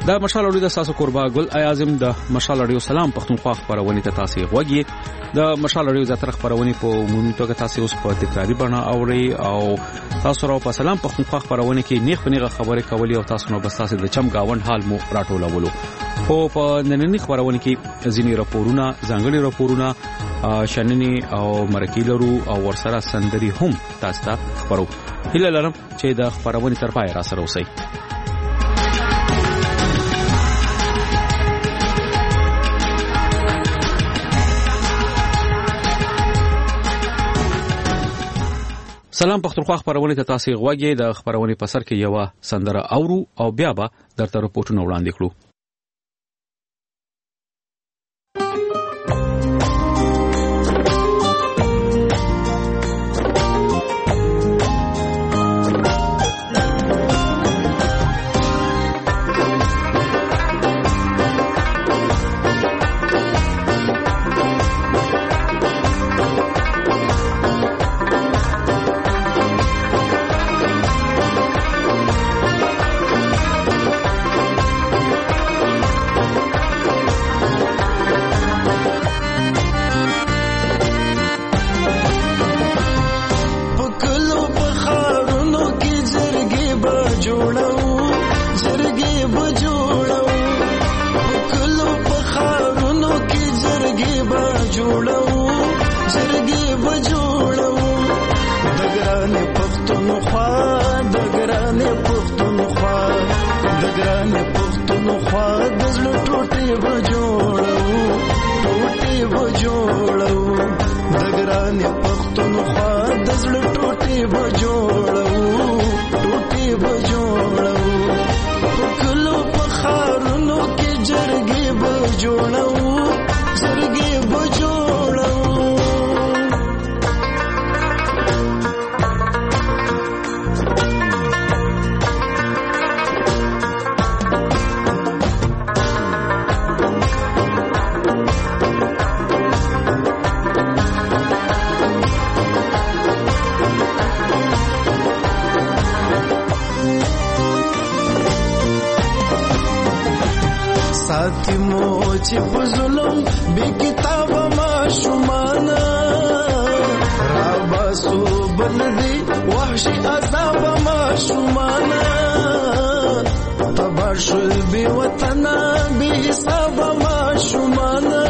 دا مشال اوري د تاسو قربا ګل اعظم د مشال اوري سلام پښتونخوا خبرونه ته تاسو غوږی د مشال اوري زتر خبرونه په عمومي توګه تاسو اوس په تکراری بڼه اوري او تاسو راو په سلام پښتونخوا خبرونه کې نیغ پنیغه خبره کوي او تاسو نو بس تاسو د چم گاوند حال مو راټولولو خو په نننی خبرونه کې ځینی راپورونه ځانګړي راپورونه شننی او مرکیلرو او ورسره سندري هم تاسو ته خبرو هله لرم چې د خبرونه تر پای را سره اوسئ. سلام پښتونخوا خبرونه ته تاسو غوږی د خبرونه په سر کې یو سندره اورو او بیا به درته رپورټونه وړاندې کړو. چې په ظلم بے کتاب ما شمانا را باسو بلدی وحشی عذاب ما شمانا تباشل بی وطنا بی حساب ما شمانا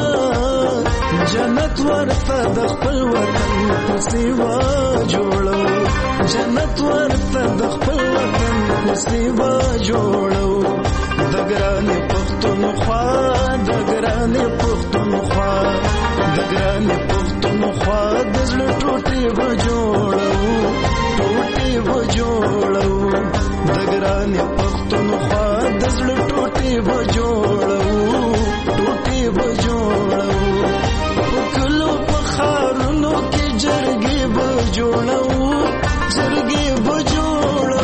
جنت ورته د خپل وطن په سیوا جوړو جنت ورته د خپل وطن په سیوا جوړو دګرانې پښتونخوا دګرانې پښتونخوا دګرانې پښتونخوا د زړه ټوټې به جوړو ټوټې به جوړو دګرانې پښتونخوا د زړه ټوټې به جوړو ټوټې به جوړو په کلو په ښارونو کې جرګې به جوړو جرګې به جوړو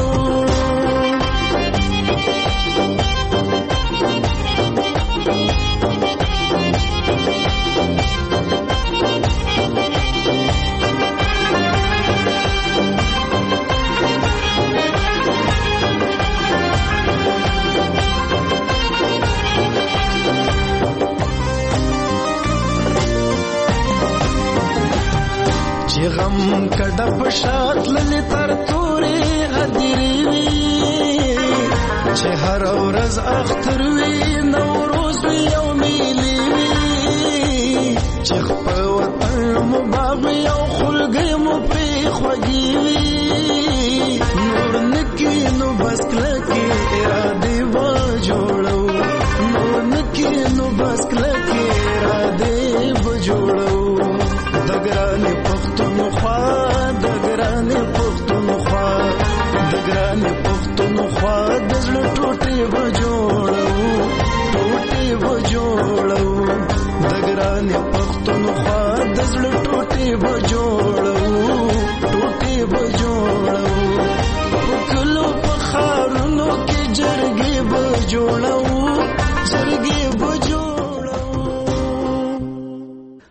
غم کډه پشات للی تر تورې هدیری وی چې هر ورځ اختر وی نوروز وی او میلی وی چې خپل وطن مو باغ او خلګي مو پری خوږی وی نور نکی نو بس کلکی اراده و جوړو نور نکی نو بس کلکی اراده و جوړو دګرانې پښتونخوا دګرانې پښتونخوا دګرانې پښتونخوا د زړه ټوټې به جوړو ټوټې به جوړو دګرانې پښتونخوا د زړه ټوټې به جوړو ټوټې به جوړو په کلو په ښارونو کې جرګې به جوړو جرګې به جوړو.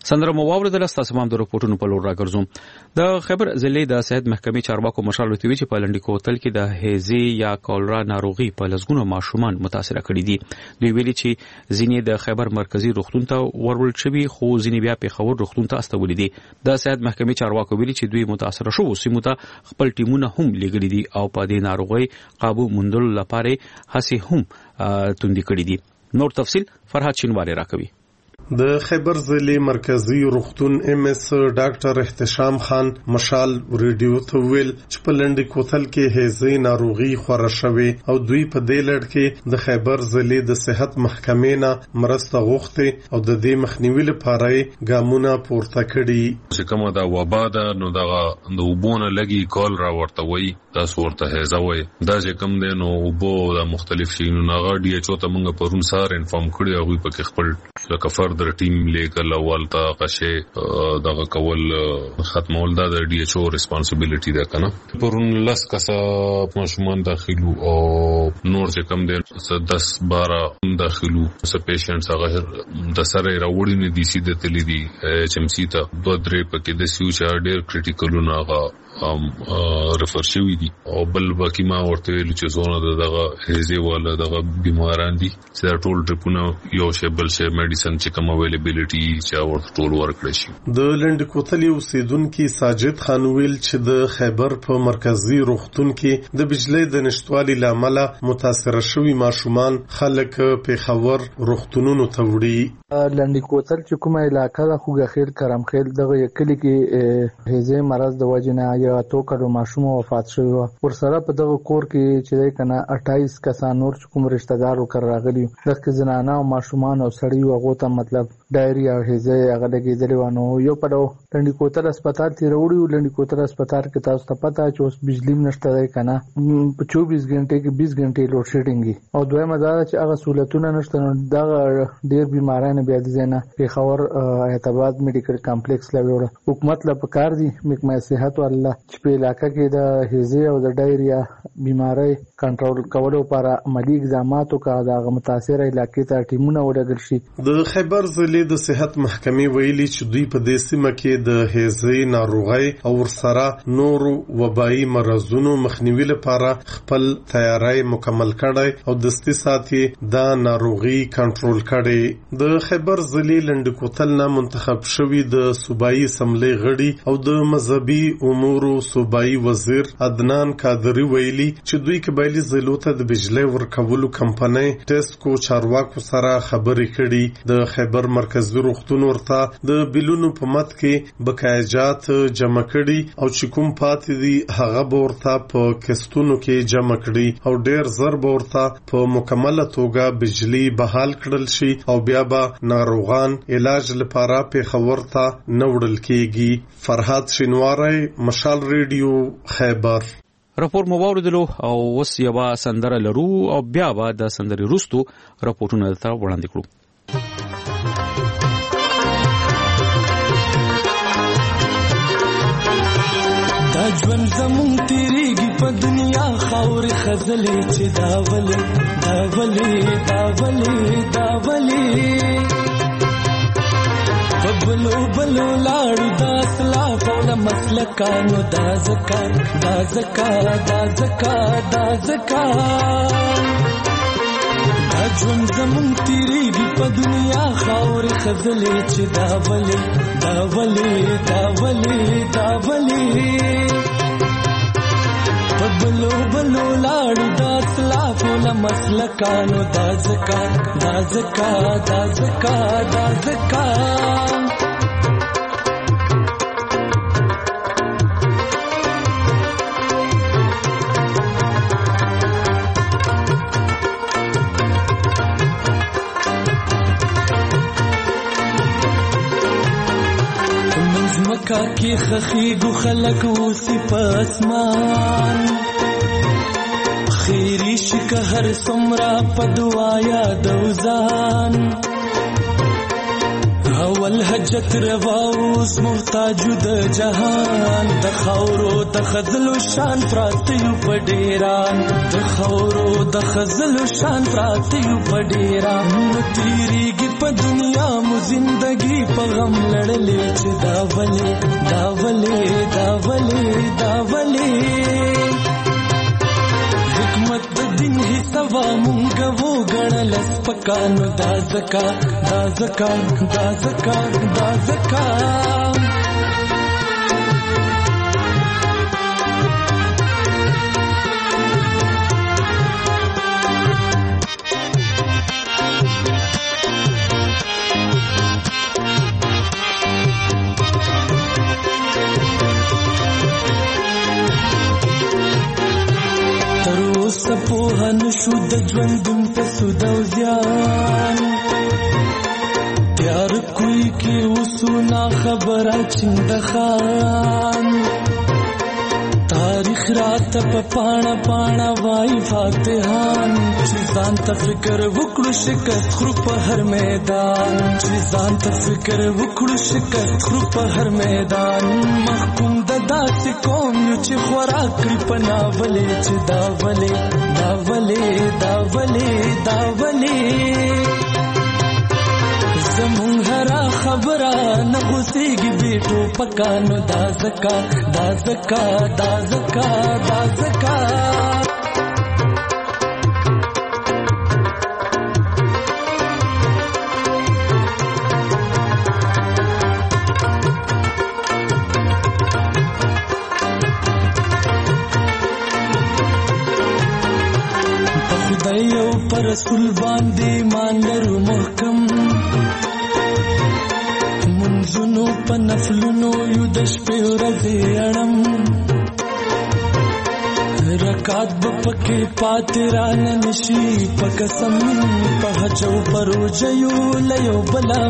سندره مواورد له تاسمام د رپورټونو په لور راګرځوم. د خیبر ضلع د صحت محکمې چارواکو مشال وتوی چې په لنډی کوتل کې د هیزي یا کولرا ناروغي په لسګونو ماشومان متاثر کړي دي. دوی ویلي چې ځینې د خیبر مرکزی روغتون ته ورول شوي خو ځینې بیا په خبر روغتون ته استولي دي. د صحت محکمې چارواکو ویلي چې دوی متاثر شوو سیمو ته خپل ټیمونه هم لګړي دي او په دې ناروغي قابو موندلو لپاره هڅې هم توندې کړي دي. نور تفصیل فرهاد شینواری راکوي. د خیبر ضلع مرکزی روغتون MS ډاکټر احتشام خان مشال ریډیو ته ویل چې په لنډی کوتل کې هیزي ناروغي خوره شوې او دوی په دې لړ کې د خیبر ضلع د صحت محکمې نه مرسته غوښتې او د دې مخنیوي لپاره ګامونه پورته کړي. چې کومه دا وبا ده نو دغه د وبونه لګي کال را ورته وي تاسو ورته هیزه وي دا چې کوم دی نو وبو د مختلف شینو نه غړي چې ته موږ پرون سار انفارم کړی او په کې خپل لکه فرد ټیم لیکل اول تا قشه دغه کول ختمول دا د DHO ریسپانسیبিলিټي ده کنه. پرون لس کسه ماشومان داخلو او نور چې کم دي 10-12 داخلو څه پیشنټس هغه د سره راوړي نه دي سیده تللی دي HMC ته 2-3 پکې د سیو چې ډېر کریټیکلونه هغه ریفر شوی دي او بل باقي ما ورته ویل چې زونه دغه هیزي ولا دغه بیماران دي چې ټول ټریپونه یو شی بل شی میډیسن چې کوم اویلیبিলিټي چې ورته ټول ورکړي شي. د لنډ کوتل اوسیدونکو ساجد خان ویل چې د خیبر په مرکزی روغتون کې د بجلی د نشټوالي لامل متاثر شوي ماشومان خلک په خبر روغتونونو ته وړي. لنډ کوتل چې کومه علاقې د خوګه خیر کرم خیر دغه یکلی کې هیزي مرض د وجنه یا تو کډو ماشوم وفات شوی و. ورسره په دغه کور کې چې کنه 28 کسان نور کوم رشتہ دارو کر راغلي دغه زنانه او ماشومان او سړی وغه ته مطلب ډایریا هیزه هغه لګیدلی ونه یو په لنډی کوتل هسپتال ته وروړي. لنډی کوتل هسپتال کې تاسو ته پته چې اوس بجلی نشته دی کنه په 24 غنټې کې 20 غنټې لوډ شیډینګ او دویمه دا چې هغه سہولتونه نشته نو دا ډیر بیمارانه بیا دي نه په خبر اعتباد میډیکل کمپلیکس لوي حکومت لا پکار دي محکمه صحت والله چې په علاقې کې د هیزي او د ډایریا بیماری کنټرول کولو لپاره عملی اقدامات وکړي د متاثر علاقې ته ټیمونه ولګل شي. د خیبر ضلع د صحت محکمې ویلي چې دوی په دې سیمه کې د هیزي ناروغي او ورسره نور وبایي مرزونو مخنیوي لپاره خپل تیاری مکمل کړي او دستي ساتي د ناروغي کنټرول کړي. د خیبر ضلع لنډ کوتل نه منتخب شوی د صوبایي اسمبلی غړي او د مذهبي امور صوبایي وزیر عدنان قادری ویلي چې دوی قبایلی ضلعو ته د بجلی ورکولو کمپنۍ ټیسکو چارواکو سره خبرې کړي. د خیبر مرکزی روغتون ورته د بیلونو په مت کې بقایجات جمع کړي او چې کوم پاتې دي هغه ورته په کستونو کې جمع کړي او ډیر زر ورته په مکمله توګه بجلی بحال کړل شي او بیا به ناروغان علاج لپاره په خبر ته نوړل کیږي. فرهاد شینواری مشال ریډیو خیبر. راپور مو واوریدلو او اوس یو سندره لرو او بیا به د سندري روستو راپورټونه ته وړاندې کړو. دا ژوند زمون تیریږي په دنیا خاورې خزلې چې داولې بلو لاړو دا اسلاف او له مسلکانو دا زکات دا ژوند زمون تیریږي په دنیا خاورې خزلې چې داولې بلو لاړو دا اسلاف او له مسلکانو دا زکات مکا کی خخیگو خلق اوسی پاسمان خیری شک هر سمرا پدوایا دوزان اول حجت رواوس محتاج د جهان د خاورو د خزلو شان پراتیو پډیران د خاورو د خزلو شان پراتیو پډیران نو تیریږي په دنیا مو زنده زندگی په غم لړلې چې دا ولې حکمت د دین حسابا مونږ وو غړل سپکانو دا زکا سپوهن شو د ژوندون په سودا او زیان تیار کوي کې وسونا خبره چند خان تاریخ رات په پاڼه وای فاتحان چې ځان ته فکر وکړو شکست خرو په هر میدان محکوم د داسې قوم یو چې خوراک کړي په ناولې چې دا ولې زمون هرا خبره نه غوسیږي بیٹو پکانو دا زکا خدایو پر رسول باندې مان لرو محکم منځونو په نفلونو یو د شپې ورځې اړم رکعت به پکې پاتې رانه نشي په قسم په حج او پروژه یو لیو بلا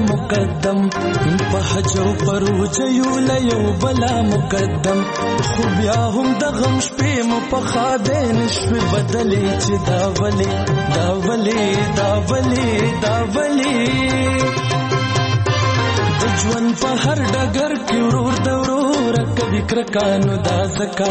مقدم خو بیا هم د غم شپې مو په خاده نشوي بدلې چې دا ولې د ژوند په هر ډګر کې ورور د ورور کوي کرکانو دا زکا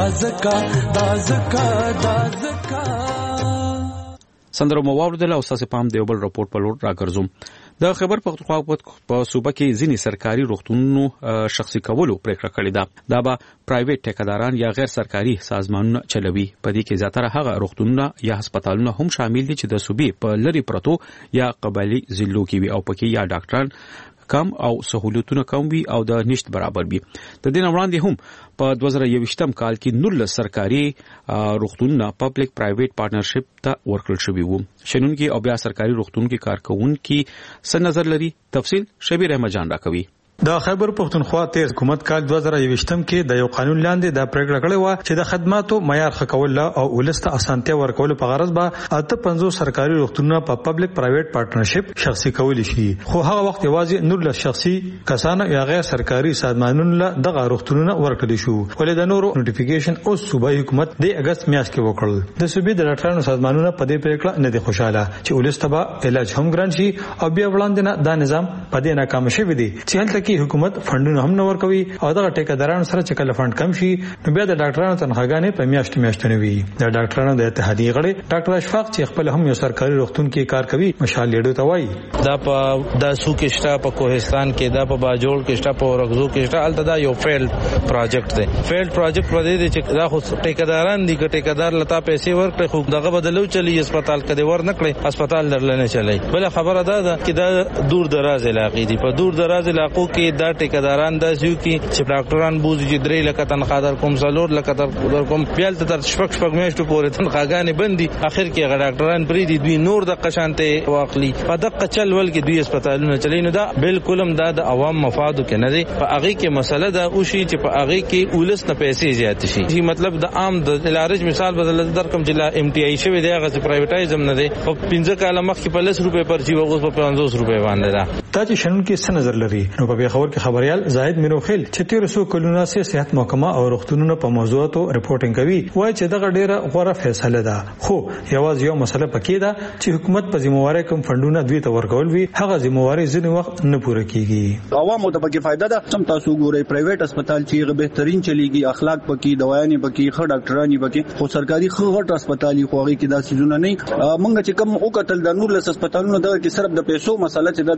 سندرو مواردل او ساسې پام دیوبل رپورټ په لور راګرځوم د خیبر پختونخوا په صوبه کې ځینې سرکاري روغتونونو شخصي کولو پریکړه کړې ده دا به پرایویټ ټیکداران یا غیر سرکاري سازمانونه چلوي په دې کې زیاتره هغه روغتونونه یا هسپتالونه هم شامل دي چې د صوبې په لری پرتو یا قبایلی ضلعو کې وي او پکې یا ډاکټران کم او سہولتونه کم وي او د نشټ برابر وي د دې وړاندې هم په 2021م کال کې 19 سرکاري روغتونونه پبلک پرایویټ پارټنرشپ ته ورکړل شوی وو شنونکي او بیا سرکاري روغتونکو کارکونکو څه نظر لري تفصیل شبیر احمد جان راکوي د خیبر پختونخوا تیر حکومت کال 2021م کې د یو قانون لاندې د پریکړه کړې و چې د خدماتو معیار ښه کول او ولسته اسانتیا ورکول په غرض به 50 سرکاري روغتونونه په پبلک پرایویټ پارټنرشپ شخصي کول شي خو هغه وخت یوازې 19 شخصي کسانو یا غیر سرکاري سازمانونو له دغه روغتونونه ورکړل شو ولې د نورو نوټیفیکیشن او صوبایي حکومت د اگست میاشت کې وکړل د صوبې د ډاکټرانو سازمانونو په دې پریکړه نه دي خوشاله چې ولسته به علاج هم ګران شي او بیا وړاندې نه دا نظام په دې ناکام شوی دی چې هلته کې حکومت فندونه هم نه ورکوي او دغه ټیکدارانو سره چې کله فند کم شي نو بیا د ډاکټرانو تنخواګانې په میاشتو نه وي د ډاکټرانو د اتحادیې غړي ډاکټر اشفاق چې خپل هم یو سرکاري روغتون کې کار کوي مشال لیډو ته وایي دا په داسو کې شته په کوهستان کې دا په باجوړ کې شته په ورغزو کې شته الته دا یو فیلډ پروجیکټ دی فیلډ پروجیکټ ودی چې دا خو ټیکداران دي چې ټیکدار لتا پیسې ورکړي خو دغه بدلو چلی هسپتال کې ور نکړي هسپتال درلنه چلی بل خبره ده چې دا دور دراز علاقې دي په دور دراز علاقو کې دا ټیکداران د زیو کې چې ډاکټران بوزي چې 3 لک تنخواه در کوم څلور لک در کوم بیل تر شپږ میاشتو پورې تنخواهګانې بندي اخر کې ډاکټران پری دي دوی نور د قشانته واخلي په دقه چل ول کې دوی هسپتالونه چلینو دا بالکل هم دا د عوام مفادو کې نه دي په هغه کې مسله دا او شي چې په هغه کې ولس نه پیسې زیات شي مطلب د عام د علاج مثال بدل در کوم چې ام ټي آی شوی دی هغه پرایویټایزم نه دی په 15 کاله مخکې په 10 روپے پرچی وغوښ په 50 روپے باندې دا چې شنن کې څه نظر لري نو په خبر کې خبريال زاهد میروخیل چې 1300 کلونه سه صحت محکمه او روغتونونو په موضوعاتو رپورټینګ کوي وایي چې دغه ډیره غوړه فیصله ده خو یوازې یو مسله پکې ده چې حکومت په ذمہواری کوم فندونه دوی ته ورکول وي هغه ذمہواری ځینې وخت نه پوره کیږي عوامو ته پکې فائدہ ده سم تاسو ګورئ پرایویټ هسپتال چې بهترین چلیږي اخلاق پکې دوايانې پکې ښه ډاکټرانی پکې خو سرکاري غټ هسپتالي خو هغه کې دا سيزونه نه مونږ چې کوم او قتل د نور لس هسپتالونو دغه کې صرف د پیسو مسله چې د راضي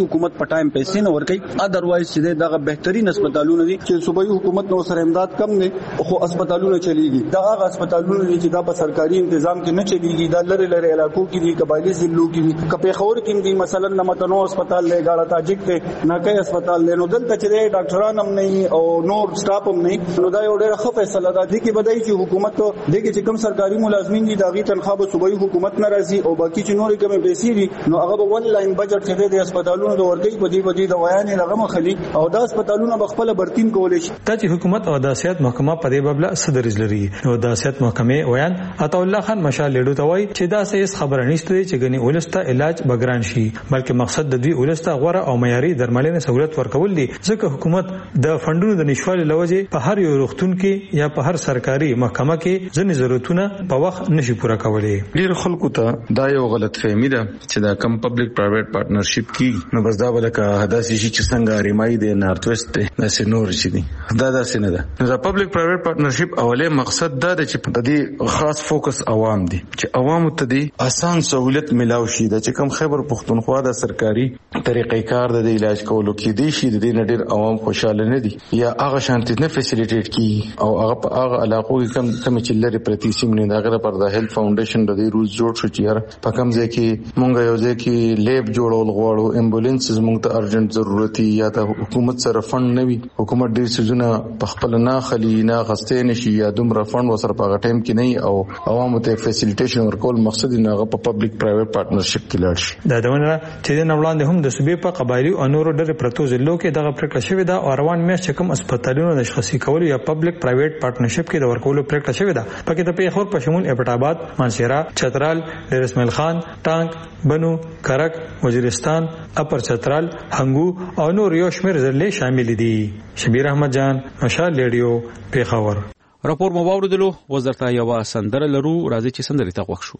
حکومت په ټایم پیسې نه ورکړي اذروایز چې دغه بهترین هسپتالونه دي چې صوبایي حکومت نو سره امداد کم نه خو هسپتالونه چلیږي دا هغه هسپتالونه دي چې دا په سرکاري تنظیم کې نه چلیږي دا لری علاقو کې دي قبایلی ضلعو کې دي کپه خور کې دي مثلا نمتنو هسپتال له غاړه تاجک ته ناکي هسپتال له نو دلته چې ډاکټران هم نه او نور سټاف هم نه نو دا یو ډېر ښه فیصله ده چې بدای چې حکومت دغه چې کوم سرکاري ملازمین دي داغي تنخواه به صوبایي حکومت ناراضي او باقي چې نور کوم پیسې دي نو هغه ون لاین بجټ چې د هسپتالونو د ورګي بدی د ویان لغه مخلي او د هسپتالونو بخپل برتین کولې شي ته چې حکومت او د سیاست محکمه په دې بابل صدر لري نو د سیاست محکمه ویان عطا الله خان مشال لیډو ته وایي چې دا سیس خبره نشته چې غني ولسته علاج بګران شي بلکې مقصد د دوی ولسته غوړه او معیاري درملنې سہولت ورکول دي ځکه حکومت د فندونو د نشوالي لوجه په هر یو روغتون کې یا په هر سرکاري محکمه کې ځینې ضرورتونه په وخت نشي پوره کولای. ډیر خلکو ته دا یو غلط فهمي ده چې دا کم پبلک پرایویټ پارټنرشپ کی نو بس دا ولکه هداسي شي چې څنګه ریمای دی نارت ویسټ ته نس نور شي دي دا داسې نه ده. دا پبلک پرایویټ پارټنرشپ اوله مقصد دا ده چې په دې خاص فوکس عوام دي چې عوام ته دي آسان سہولت ملاو شي دا چې کم خیبر پختونخوا د سرکاري طریقې کار د علاج کولو کې دي شي د دې نډیر عوام خوشاله نه دي یا هغه شانتي نه فیسیلیټیټ کی او هغه علاقو کې کم چې لري پرتی سیم نه دغه پر د هیلث فاونډیشن د دې روز جوړ شو چې هر په کم ځای کې مونږ یو ځای کې لیب جوړول غواړو امبولانس مونږ ته ارجنټ ضرورت یا ته حکومت سره فند نه وي حکومت ډیر سيزونه په خپل نه خلی نه غسته نشي یا دومره فند وسره په ټایم کې نه او عوامو ته فیسیلیټیشن ورکول مقصد نه هغه په پبلک پرایویټ پارټنرشپ کې لاړ شي. دا دونه چې د وړاندې هم د صوبې په قبایلی او نورو ډېر پروتو ضلعو کې دغه پریکړه شوې ده او روان میاشت کوم هسپتالونو د شخصي کول یا پبلک پرایویټ پارټنرشپ کې د ورکولو پریکړه شوې ده پکې د پیښور په شمول ابټ آباد مانسیرا چترال ډیر اسماعیل خان ټانک بنو کرک وزیرستان اپر چترال هنګو او نور یو شمېر ضلع شامل دي. شبیر احمد جان مشال ریډیو پیښور. راپور مو واوریدلو وزارت یو سندره لرو راځي چې سندري ته وښو.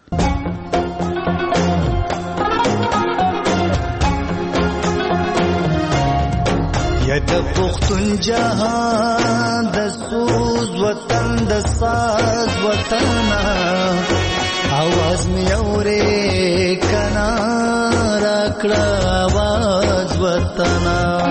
یا د پختون جهان د سوز وطن د ساز وطن आवाज می اورې کنا راکړه आवाज وطن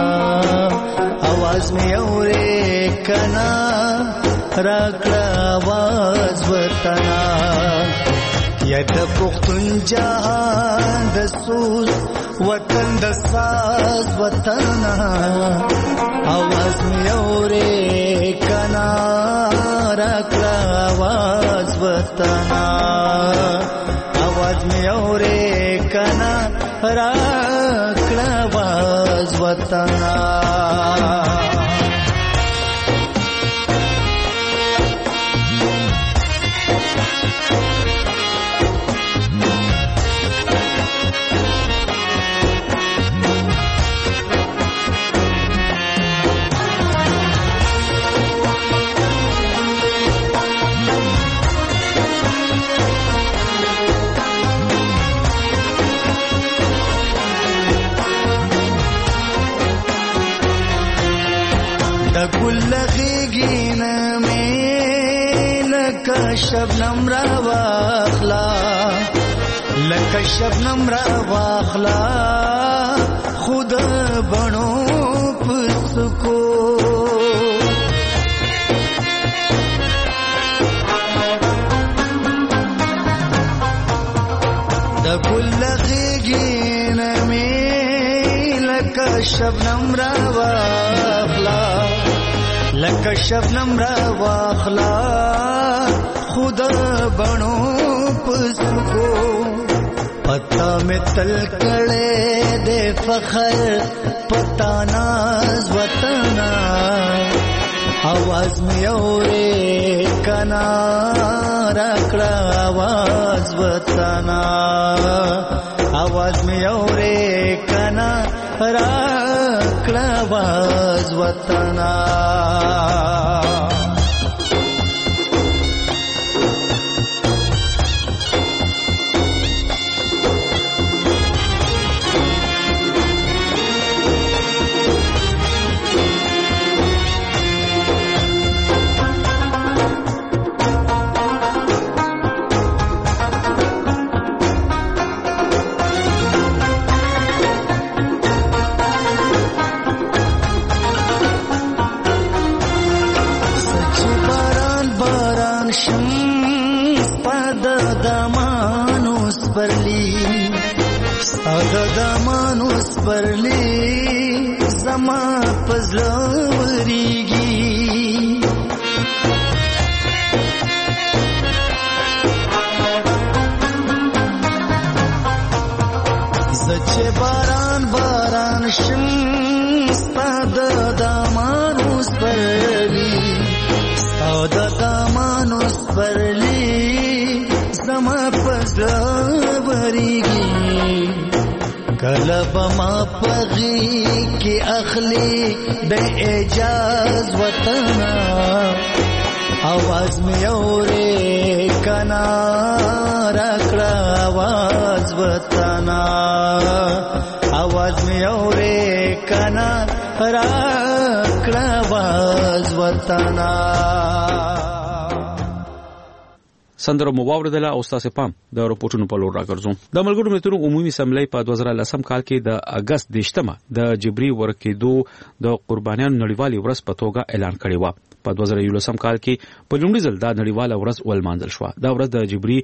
आवाज می اورې کنا راکړه आवाज وطن یا د پختون جهان د سوز وطن د ساز وطن आवाज می اورې کنا راکړه आवाज وطن आवाज می اورې کنا راکړه आवाज وطن. شبنم را واخلا لکه شبنم را واخلا خود بنو پسکو د ګل غیږین می لکه شبنم را واخلا لکه شبنم را واخلا خود بنو پسکو پتا میں تل کڑے دے فخر پتا ناز وطن आवाज میں اورے کنا راکڑا आवाज وطن आवाज میں اورے کنا راکڑا आवाज وطن. سپرلی زما پزړه وریږي زچه باران باران شم ستاد دامانو سپرلی ستاد دامانو سپرلی زما پزړه وریږي کله بما پغی کی اخلی د اجاز وطنا आवाज में औरे कना रखड़ा आवाज बताना आवाज में औरे कना रखड़ा आवाज बताना سندره مو واوریدله او تاسو پام د رپورټونو په لور راګرځو د ملګرو ملتونو عمومي اسمبلی په 2010 کال کې د اگست 18 د جبري ورکېدو د قربانیانو نړیوالې ورځ په توګه اعلان کړی و په 2011 کال کې په لومړي ځل د نړیواله ورځ ولمانځل شو دا ورځ د جبري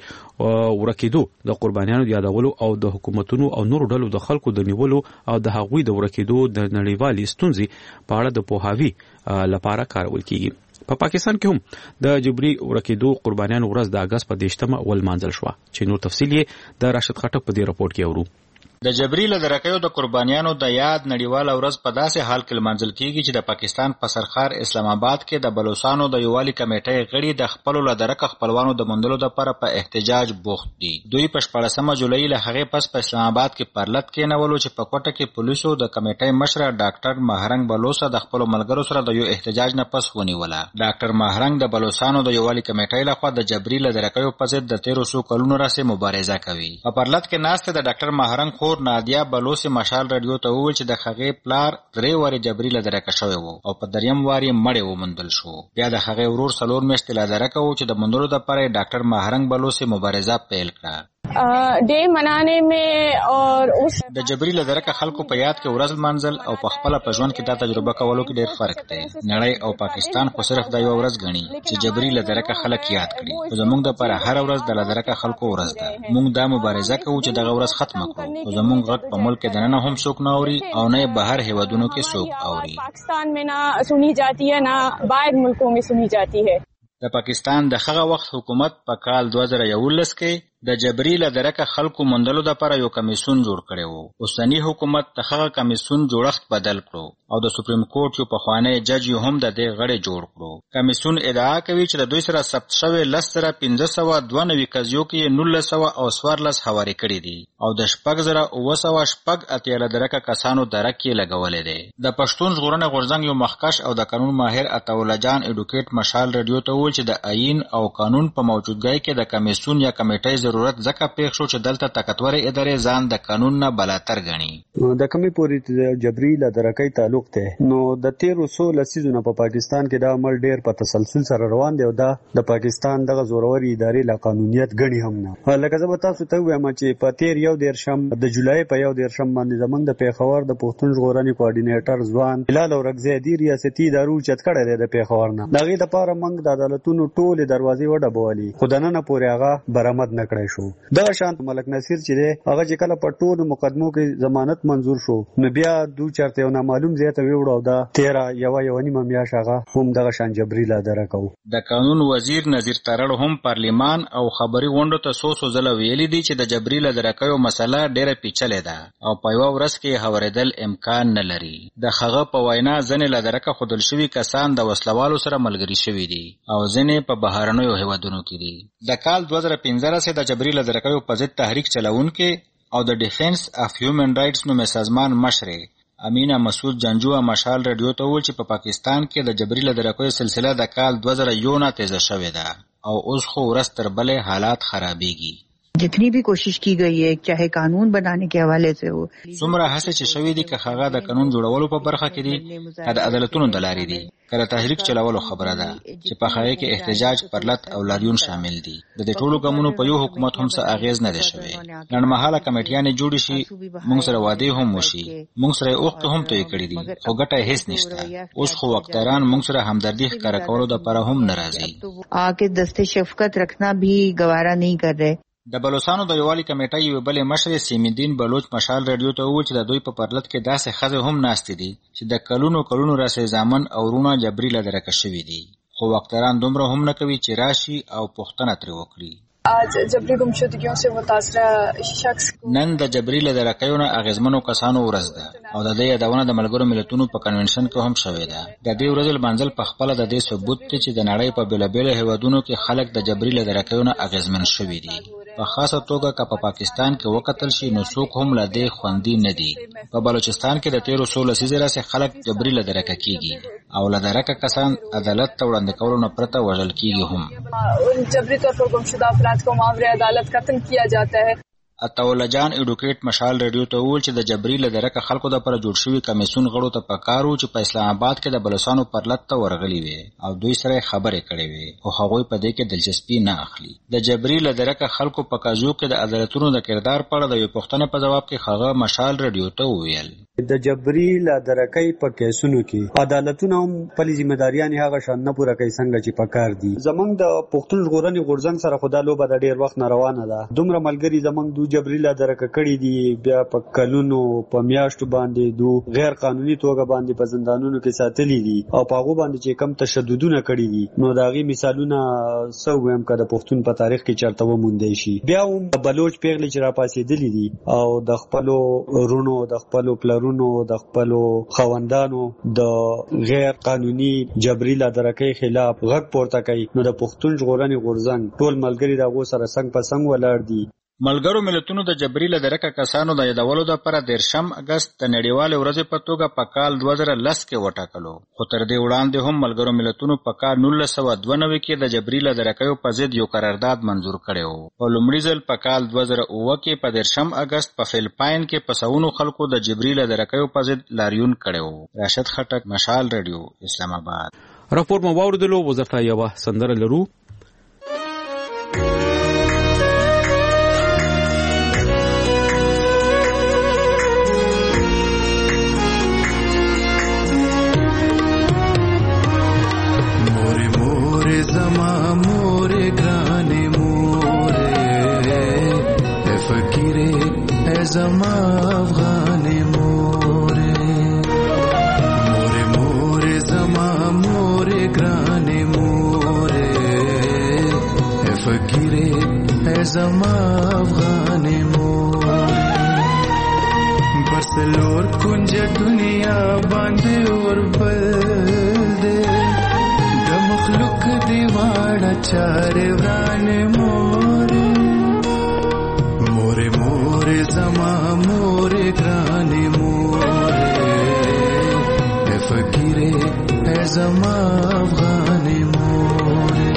ورکېدو د قربانیانو د یادولو او د حکومتونو او نورو ډلو د خلکو د نیولو او د هغوی د ورکېدو د نړیوالې ستونزې په اړه د پوهاوي لپاره کارول کیږي په پاکستان کې هم د جبري ورکېدو قربانیانو ورځ د اگست په 18 ولمانځل شو چې نور تفصیل یې د راشد خټک په دې رپورت کې اورو د جبري لدرکیو د قربانیانو د یاد نړیواله ورځ په داسې حال کې لمانځل کیږي چې د پاکستان په سرخار اسلام آباد کې د بلوچستانو د یووالي کمیټې غړي د خپل لدرک خپلوانو د مندلو لپاره په احتجاج بوخت دي دوی په 14 جولای له هغه پس په اسلام آباد کې پرلط کې نولو چې په کوټه کې پولیسو د کمیټې مشر ډاکټر ماهرنګ بلوچ د خپل ملګرو سره د یو احتجاج نه پس ونیوله ډاکټر ماهرنګ د بلوچستانو د یووالي کمیټې لخوا د جبري لدرکیو په ضد د 1300 کلونو راځي مبارزه کوي په پرلط کې ناشته د ډاکټر ماهرنګ خور نادیا بلوچ مشال رادیو ته وویل چې د هغې پلار 3 واري جبري لدرکه شوی وو او په دریم واري مړی ومندل شو بیا د هغې ورور 4 میاشتې لدرکه وو چې د مندلو لپاره ډاکټر ماهرنګ بلوچ مبارزه پیل کړه ډے منانے میں اور اس د جبري لدرکه خلکو په یاد کې ورځ منځل او په خپل په ژوند کې دا تجربه کولو کې ډېر فرق دی نړۍ او پاکستان خو صرف د یو ورځ غني چې جبري لدرکه خلک یاد کړي او زموږ د پر هر ورځ د لدرکه خلکو ورځ ده موږ دا مبارزه کوو چې دغه ورځ ختمه کړو او زموږ غږ په ملک کې دننه هم څوک نه اوري او نه بهر هیوادونو کې څوک اوري پاکستان میں نہ سنی جاتی ہے نہ باہر ملکوں میں سنی جاتی ہے د پاکستان د هغه وخت حکومت په کال 2011 کې د جبري لدرکه خلکو مندلو لپاره یو کمیسون جوړ کړی وو اوسنی حکومت د هغه کمیسون جوړښت بدل کړو او د سپریم کورټ یو پخوانی جج هم د دې غړي جوړ کړو کمیسون ادعا کوي چې د دوی سره ثبت شوی 1592 کزیو کې 1900 او 14 حواله کړي دي او د 4988 لدرکه کسانو درکې لګولې دي د پښتون ژغورنې غورځنګ یو مخکش او د قانون ماهر عطاوله جان اډوکیټ مشال رادیو ته وویل چې د آئین او قانون په موجودګۍ کې د کمیسون یا کمیټې ضرورت ځکه پیښ شو چې دلته طاقتور ادارې ځان د قانون نه بلاتر ګڼي د کمی پوری جبري لدرکې تعلق ته نو د 1300 لسیزونو په پاکستان کې دا عمل ډېر په تسلسل سره روان دی او دا د پاکستان دغه زوروري ادارې لا قانونیت ګڼي هم نه لکه زه به تاسو ته وایم چې په 13 د جولای په 1 باندې زمنګ د پیښور د پښتون ژغورنې کوارډینیټر ځوان بلال اورګزی دی ریاستي ادارو چت کړی دی د پیښور نه دغه د پاره موږ د عدالتونو ټوله دروازې وډبولې خدانه پورې هغه برآمد نه کړی شو دا شانت ملک نصیر چې هغه چې کله په ټولو مقدمو کې ضمانت منزور شو نو بیا دوه چرته یو نامعلوم ځای ته ویوړو دا 13 یو نیمه میاشت هغه هم دغه شان جبري لدرکو د قانون وزیر نذیر ترړ هم پارلیمان او خبري غونډو ته سوسو ځله ویلي دي چې د جبري لدرکو مسله ډېره پیچلې ده او په یو ورځ کې هوریدل امکان نه لري د هغه په وینا ځنې لدرکه خودل شوی کسان د وسلوالو سره ملګری شوی دي او ځنې په بهرنیو هیوادونو کې دي د کال 2015 د جبري لدرکو په ضد تحریک چلاونکي او د ډیفنس اف هیومن رائټس نومې سازمان مشر امینه مسعود جنجو مشال رادیو ته وویل چې په پاکستان کې د جبري لدرکو سلسله د کال 2001 نه تیزه شوې ده او اوس خو ورځ تر بلې حالات خرابېږي जितनी भी कोशिश की गई है चाहे कानून बनाने के हवाले से हो څومره هڅه چې شوې دي که هغه د قانون جوړولو په برخه کې دي د عدالتونو د لارې دي کله تحریک چلولو خبره ده چې په هغه کې احتجاج پرلط او لاریون شامل دي د دې ټولو ګامونو په یو حکومت هم څه اغیز نه دي شوی لړمحاله کمیټیانې جوړ شي موږ سره وعده هم وشي موږ سره اوخت هم توې کړې دي خو ګټه هیڅ نشته اوس خو وختران موږ سره همدردی ښکارا کولو د لپاره هم ناراضي آکه دسته شفقت رکھنا بھی گوارا نہیں کر رہے د بلوچستان د یووالي کمیټې یو بل مشر سیمدین بلوچ مشال رادیو ته وویل چې د دوی په پرلط کې داسې ښځې هم ناستې دي چې د کلونو راسې زامن او ورونه جبري له درکه شوي دي، خو وکتران دومره هم نه کوي چې راشي او پوښتنه ترې وکړي. आज जबरी गुमशुदगियों से मुतासरा शख्स نن د جبري له درکېو نه اغیزمنو کسانو ورځ ده او د دې یادونه د ملګرو ملتونو په کنونشن کې هم شوې ده. د دې ورځ لمانځل په خپل د دې ثبوت دی چې د نړۍ په بیلابیل هیوادونو کې خلک د جبري له درکېو نه اغیزمن شوي دي. په خاصه توګه که په پاکستان کې وکتل شي نو څوک هم له دې خوندي نه دي. په بلوچستان کې د 1300 لسیزې راځي خلک جبري له درکه کیږي او له درکه کسان عدالت ته وړاندې کولو نه پرته وژل کیږي هم. جبری طور پر گمشدہ افراد کو معاورے عدالت قتل کیا جاتا ہے. عطاولله جان ایډوکیټ مشال رادیو ته وویل چې د جبري له درکه خلکو دپاره جوړ شوي کمیسیون غړو ته پکار و چې په اسلام آباد کې د بلوچستانو پرلط ته ورغلي وي او دوی سره خبرې کړې وي، خو هغوی په دې کې دلچسپي نه اخلي. د جبري له درکه خلکو په قضیو کې د عدالتونو د کردار په اړه د یو پوښتنې په ځواب کې هغه مشال رادیو ته وویل د جبري له درکې په کیسونو کې عدالتونه هم خپل ځمېداریان هغه شان نه پوره کوي څنګه چې پکار دي. زمونږ د پښتون ژغورنې غورځنګ سره خدا لوبه د ډیر وخت نه روانه ده. دومره ملګری زمونږ دو جبري له درکه کړي دي، بیا په کلونو په میاشتو باندې دو غیر قانوني توګه باندې په زندانونو کې ساتلي دي او په هغه باندې چې کم تشددونه کړي دي نو داغي مثالونه سو هم کده پښتون په تاریخ کې چرته وموندي شي. بیا هم بلوچ پیغلې چې را پاسېدلې دي او د خپلو رونو د خپلو پلرونو د خپلو خوندانو د غیر قانوني جبري له درکې خلاف غږ پورته کوي نو د پښتون ژغورنې غورځنګ ټول ملګری دغه سره څنګ په څنګ ولاړ دي. ملګرو ملتونو د جبري له درکه کسانو د یادولو لپاره 13 اگست د نړیوالې ورځې په توګه په کال 2010 کې وټاکلو، خو تر دې وړاندې هم ملګرو ملتونو په کال 1992 کې د جبري له درکېو په ضد یو قرارداد منظور کړی و. په لومړي ځل په کال 2009 کې په 13 اگست په فلپاین کې په سوونو خلکو د جبري له درکېو په ضد لاریون کړی و. راشد خټک، مشال رادیو، اسلام آباد. راپور مو واوریدلو. وزرته یو سندره لرو. زما افغان مورې مورې مورې زما مورې ګرانې مورې فقیرې زما افغان مورې برسلور کنج دنیا باندې اور بل دې د مخلوق دی واړه چارې ورانې مورې مورې مورې زما مورې ګرانې مورې فقیرې زما افغانې مورې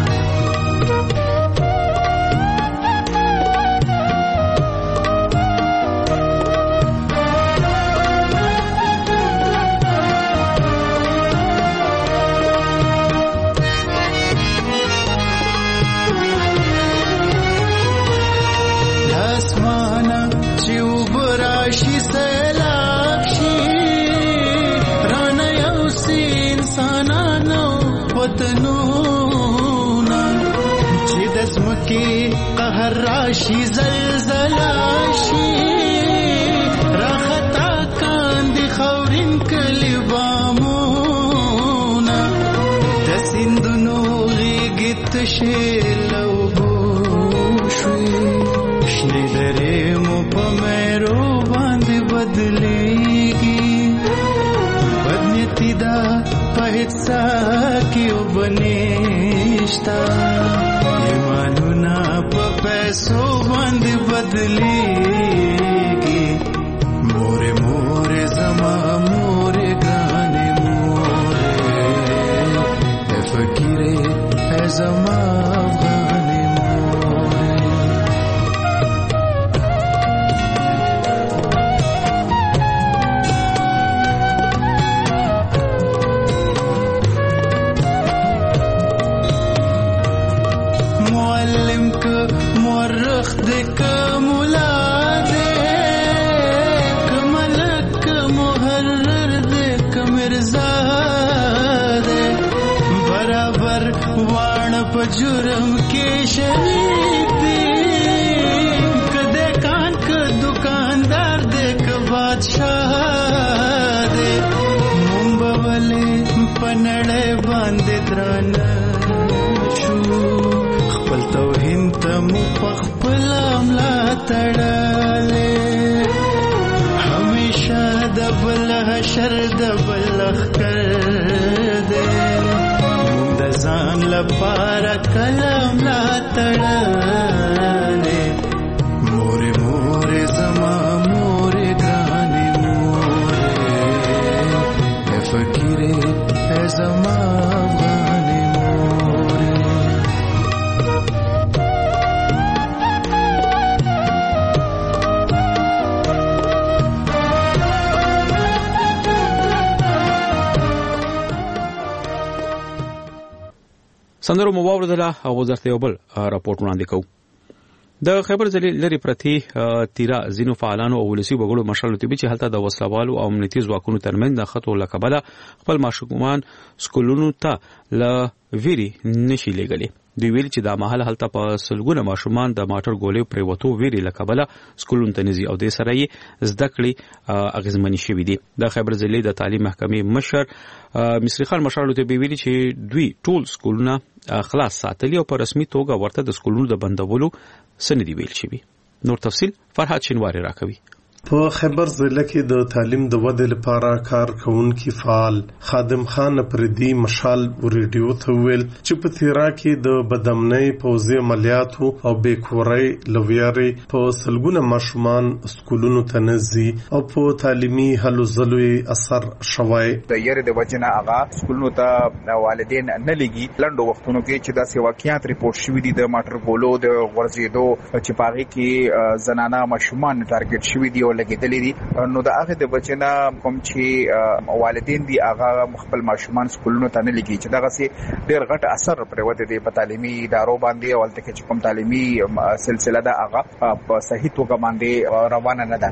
قهر راشي زلزلاشي راختا کاندي خورين کلی بامونا د سندونو غیږت شیلو بوشوي شنه درې مو په مېرو باندې بدلېږي بدنيتي دا په هیڅ کې وبنيشتا पैसों बंद बदलेगी मोरे मोरे जमा मोरे गाने मोरे फकीरे है जमा गाने मोरे मुअल्लिम को मरख देख मुला दे कमलक मुहर्रर देख मिर्जा दे बराबर वाण प जुर्म के शरीक दे باندې دران شو خپل توهین ته مو خپل املا تړلې همیشه د بل حشر د بل خر دې د ځان لپاره کلام لا تړلې مور مور زما مور ګرانې مور فکرې زما ګرانې مور سندرو مواردله او وزارت یو بل راپورټ وړاندې کوي د خیبر ضلع لري پرتی تیرا زینو فعالانو او ولسی وګړو مشال ته چې هلته د وسلوالو او امنیتي ځواکونو ترمنځ د خطو لقبله خپل ماشومان سکولونو ته ل ویری نشي لګلې دوی ویل چې دا محل هلته په سلګونه ماشومان د ماټر ګولې پریوتو ویری لقبله سکولونو ته نزي او د سره یې زده کړې اغیزمنې شوې دي د خیبر ضلع د تعلیم محکمې مشر مصری خان مشال ته ویلي چې دوی ټول سکولونه خلاص ساتلي او په رسمي توګه ورته د سکولونو د بندولو سندې ویل شوی. نور تفصیل فرحات شینواری راکوي. په خیبر ضلع کې د تعلیم د ودې لپاره کار کوونکي فعال خادم خان پردي مشال ریډیو ته ویل چې په تیرا کې د بدامنۍ پوځي عملیاتو او بیکورۍ لویاري په سلګونه ماشومان سکولونو ته نزي او په تعلیمي هلو ځلوي اثر شوی د یری د وجنه هغه سکولونو ته والدین نه لګي لندو وختونو کې چې دا واقعیت ریپورت شوی دي د ماټر ګولو د ورزيدو چې پاغي کې زنانه ماشومان ټارګټ شوی دي لګیدلې دي نو دا هغه د بچنه کوم چې والدین دي هغه خپل ماشومان سکولونو ته نه لګي چې دا غسي ډېر غټ اثر پرې دي په تعلیمي ادارو باندې او تل کې کوم تعلیمي سلسله دا هغه په صحیح توګه باندې روانه نه ده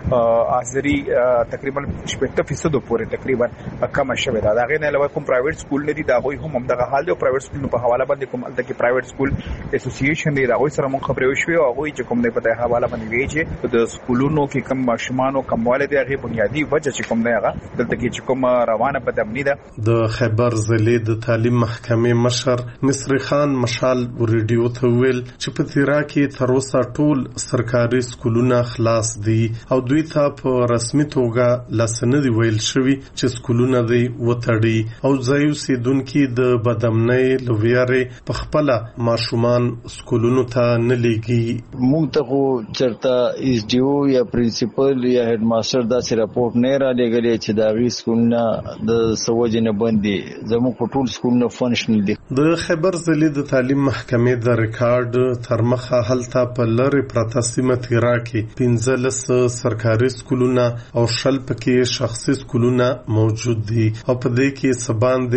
ازري تقریبا 80% پورې تقریبا کم شوه دا غي نه علاوه کوم پرایویټ سکول نه دي دا غوي هم دغه حال دی پرایویټ سکول په حواله باندې کوم د کې پرایویټ سکول اسوسییشن دی دا غوي سره مونږ خبرې وشوي او غوي چې کوم نه په حواله باندې وی چې د سکولونو کې کم ماشومان او کمواله دی هغه بنیادی وجه چې کوم نه هغه دلته کې چې کوم روانه بدامنی ده د خیبر ضلع د تعلیم محکمې مشر مصری خان مشال ریډیو ته ویل چې په تیرا کې تر اوسه ټول سرکاري سکولونه خلاص دي او دوی ته په رسمي توګه لاسنه دی ویل شوی چې سکولونه دی وتړي او ځایو سیدونکو د بدامنۍ لویاري په خپل ماشومان سکولونو ته نه لګي موږ ته چرته ایس ډي او یا پرنسپل یا هډ ماستر دا سره راپورټ نه را لګلې چې دا وی سکولونه د سوجنه باندې زموږ په ټول سکولونه فنکشنل دي د خیبر ضلع د تعلیم محکمې د ریکارډ تر مخه هلته په لری پرتاسیمه تیرا کې 15 سرکاري سکولونه او شل پکې شخصي سکولونه موجود دي او په دې کې سبان دي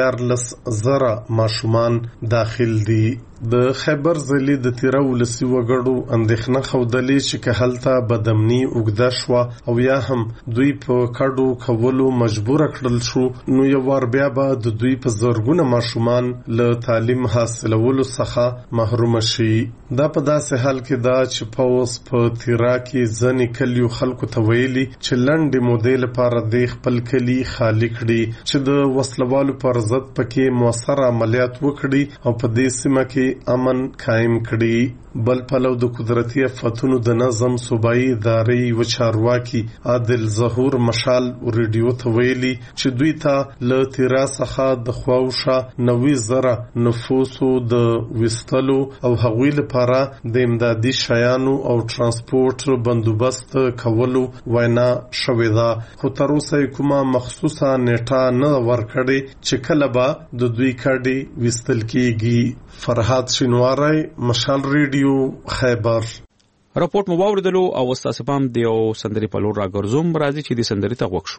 14,000 ماشومان داخل دي د خیبر ضلع د تیرا ولسی وګړو اندېښنه خوده چې که هلته بدامني اوږده شو او یا هم دوی په کډو کولو مجبور کړل شو نو یو ور بیا به د دوی په زرګونه ماشومان له تعلیم حاصلولو څخه محروم شي دا په داسې حال کې دا چې پوس په تیرا کې ځنې کلیو خلکو ته ویلي چې لنډې مودې لپاره د خپل کلی خالی کړي چې د وسلوالو پر ضد پکې موثر عملیات وکړي او په دې سیمه کې امن قائم کړي بل پلو د قدرتي فتونو د نظم صوبایي ادارې و چارواکي عادل ظهور مشال ریډیو ته ویلي چې دوی ته له تیرا څخه د خواوشه 90,000 نفوسو د وستلو او هغوی لپاره د امدادي شیانو او ترانسپورت بندوبست کولو وینا شوې ده خو تر اوسه کومه مخصوصه نیټه نه ورکړي چې کله به د دوی کډي وستل کیږي فرحات شینواری مشال ریډیو خیبر راپورټ مو واوریدلو او تاسو پام دیو سندري په لور راګرځوم راځي چې د سندري ته وښو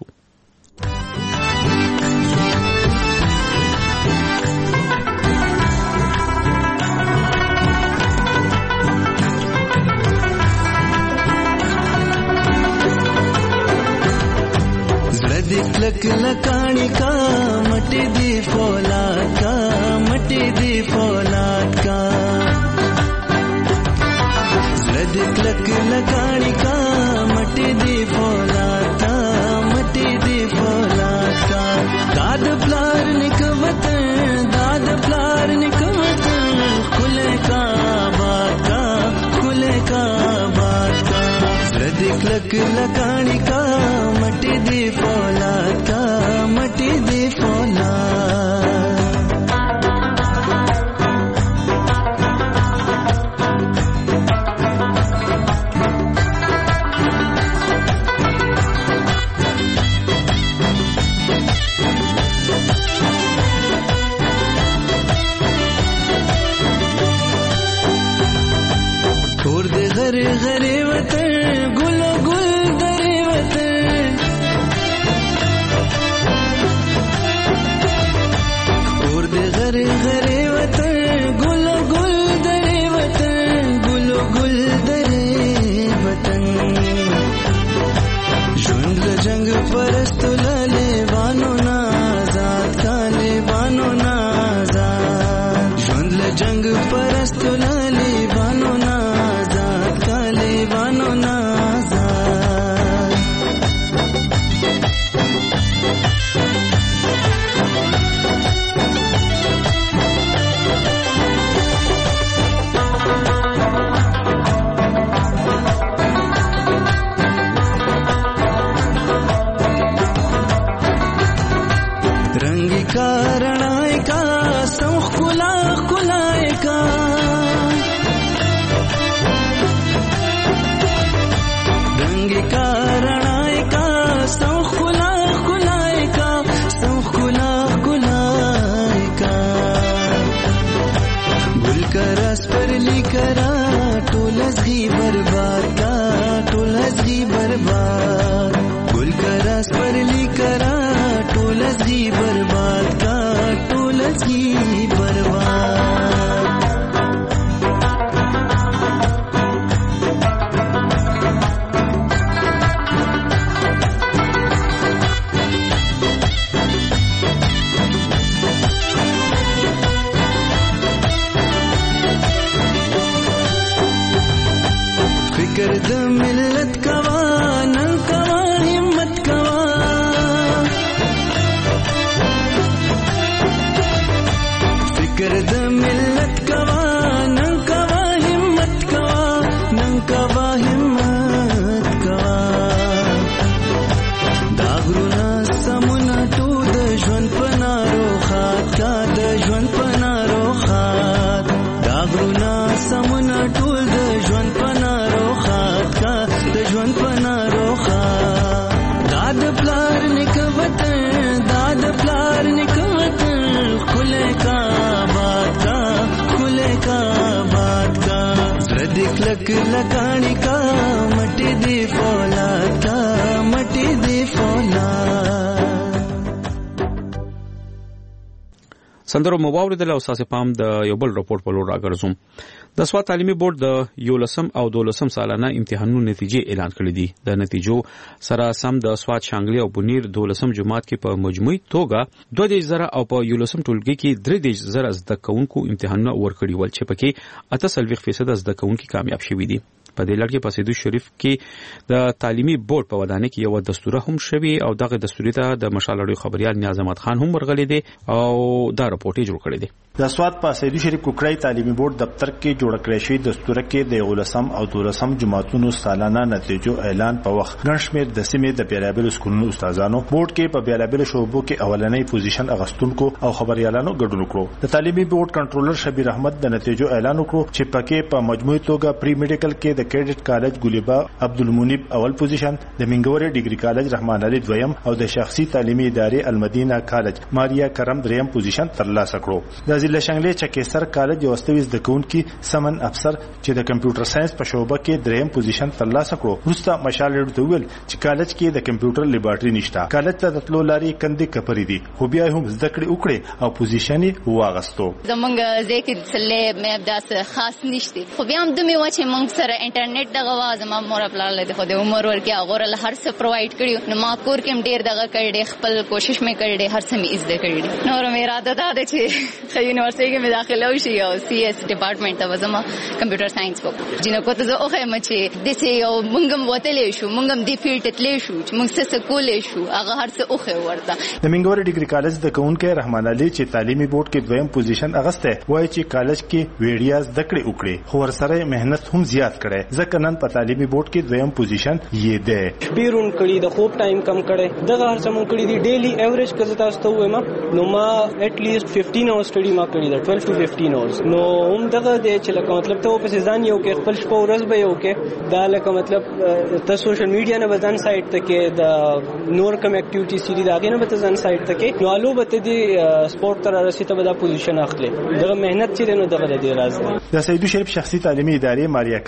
لک لکانی کا مٹی دی فولاد کا مٹی دی فولاد کا لک لک لکانی کا مٹی دی فولاد کا مٹی دی فولاد کا داد پلار نک وطن لیوانو نازاد کا لیوانو نازاد ژوند له جنگ پرستو لیوانو نازاد کا لیوانو نازاد रणय का सौख खुला खुलाए का रंग का रणय का सौख खुला खुलाए का सौख खुला खुलाए का गुल का रस पर लिकरा टोलस ही बर्बाद का टोलस ही बर्बाद गुल का रस पर लिकरा टोलस ही बर्बाद का टोलस ही बर्बाद फिक्र द मिल्लत कवा नंग कवा हिम्मत कवा फिक्र द मिल्लत कवा नंग कवा हिम्मत कवा नंग कवा हिम्मत कवा दागरुना समुना टू द ژوند پنارو خات کا د ژوند پنارو خات दागरुना समुना टू द ژوند پنارو خات کا د ژوند پنارو خات داد پلار نکوتن داد پلار نکوتن خله کا بات کا خله کا بات کا زردک لک لکانی کا مٹی دی فولاد کا مٹی دی فولاد سندرو مواورد له اساس پام د یو بل رپورت په لور راګرځوم د سوا تعلیمي بورډ د 11 او 12 سالانه امتحانونو نتیجې اعلان کړې دي د نتیجو سره سم د سواد شانګلي او بنیر 12 جماعت کې په مجموعي توګه 2000 او په 11 ټولګي کې 3000 زده کوونکو امتحانونه ورکړي ول چې پکې 88% زده کوونکو کامیاب شوي دي په دې لړ کې په سیدو شریف کې د تعلیمي بورډ په ودانۍ کې یو دستور هم شوی او دغه دستور ته د مشال خبريال نیاز احمد خان هم ورغلي دي او دا رپورټ یې جوړ کړی دی د سواد په سیدو شریف کوکړی تعلیمي بورډ دفتر کې جوړ کړی شوی دستور کې د 11 او 12 جماعتونو سالانه نتیجو اعلان په وخت ګڼشمیر د سیمې د بیلابل سکولونو استادانو بورډ کې په بیلابل شعبو کې اولنۍ پوزیشن اغستونکو او خبريالانو ګډون وکړو د تعلیمي بورډ کنټرولر شبیر احمد د نتیجو اعلان وکړو چې پکې په مجموعي توګه پری میډیکل کې د کریډټ کالج ګلیبا عبدالمنیب اول پوزیشن د منګوري ډیګري کالج رحمان علي دویم او د شخصي تعلیمي ادارې المدینه کالج ماریا کرم دریم پوزیشن ترلاسه کړو د ضلع شنګلې چکیسر کالج یو استویز د کونکي سمن افسر چې د کمپیوټر ساينس په شعبه کې دریم پوزیشن ترلاسه کړو وروسته مشال ته ویل چې کالج کې د کمپیوټر لیبارټري نشته کالج ته د تلو لاري کندې کپري دي خو بیا هم زده کړې وکړي او پوزیشن یې واغستو زمونږ ځکه چې مې داس خاص نشته خو بیا هم د مې و چې موږ سره انټرنیټ دغه واز ما مور خپل له خو د عمر ورکه غوړل هر څه پرووايډ کړیو نو ما کور کې ډیر دغه کړې خپل کوشش مې کړې هر څه مې از د کړې نو مې اراده ده چې یونیورسيټي کې مې داخله وشي او سی اس ډپارټمنټ ته وزما کمپیوټر ساينس وکړم جنو کوته زه اوخه مچې د سې یو مونږم وتلې شو مونږم دی فیلډ تلې شو چې مونږ څه کولې شو هغه هر څه اوخه ورته د منګوري ډیګري کالج د کونکي رحمان علي چې تعلیمي بورډ کې دویم پوزیشن اغسته وایي چې کالج کې ویډیاز دکړې وکړي خو ورسره مهنت هم زیات کړي ځکه نن په تعلیمي بورډ کې دویم پوزیشن یې ده بیرون کړي د خوب ټایم کم کړي دغه هر څه مونږ کړي دي ډیلی ایوریج کزه تاسو ته وایم نو ما اټ لیست 15 اور سټډي ما کړی دا 12 to 15 اورز نو هم دغه د چې لکه مطلب ته په ځان یو کې خپل شپه ورځ به یو کې دا لکه مطلب ته سوشل میډیا نه بدن سایت ته کې د نور کم اکټیویټی سری دا غینه به ځان سایت ته کې نو الو به دي سپورت تر رسیته به دا پوزیشن اخلي دغه مهنت چې نو دغه د راز د سیدو شریف شخصي تعلیمي ادارې ماریا کرم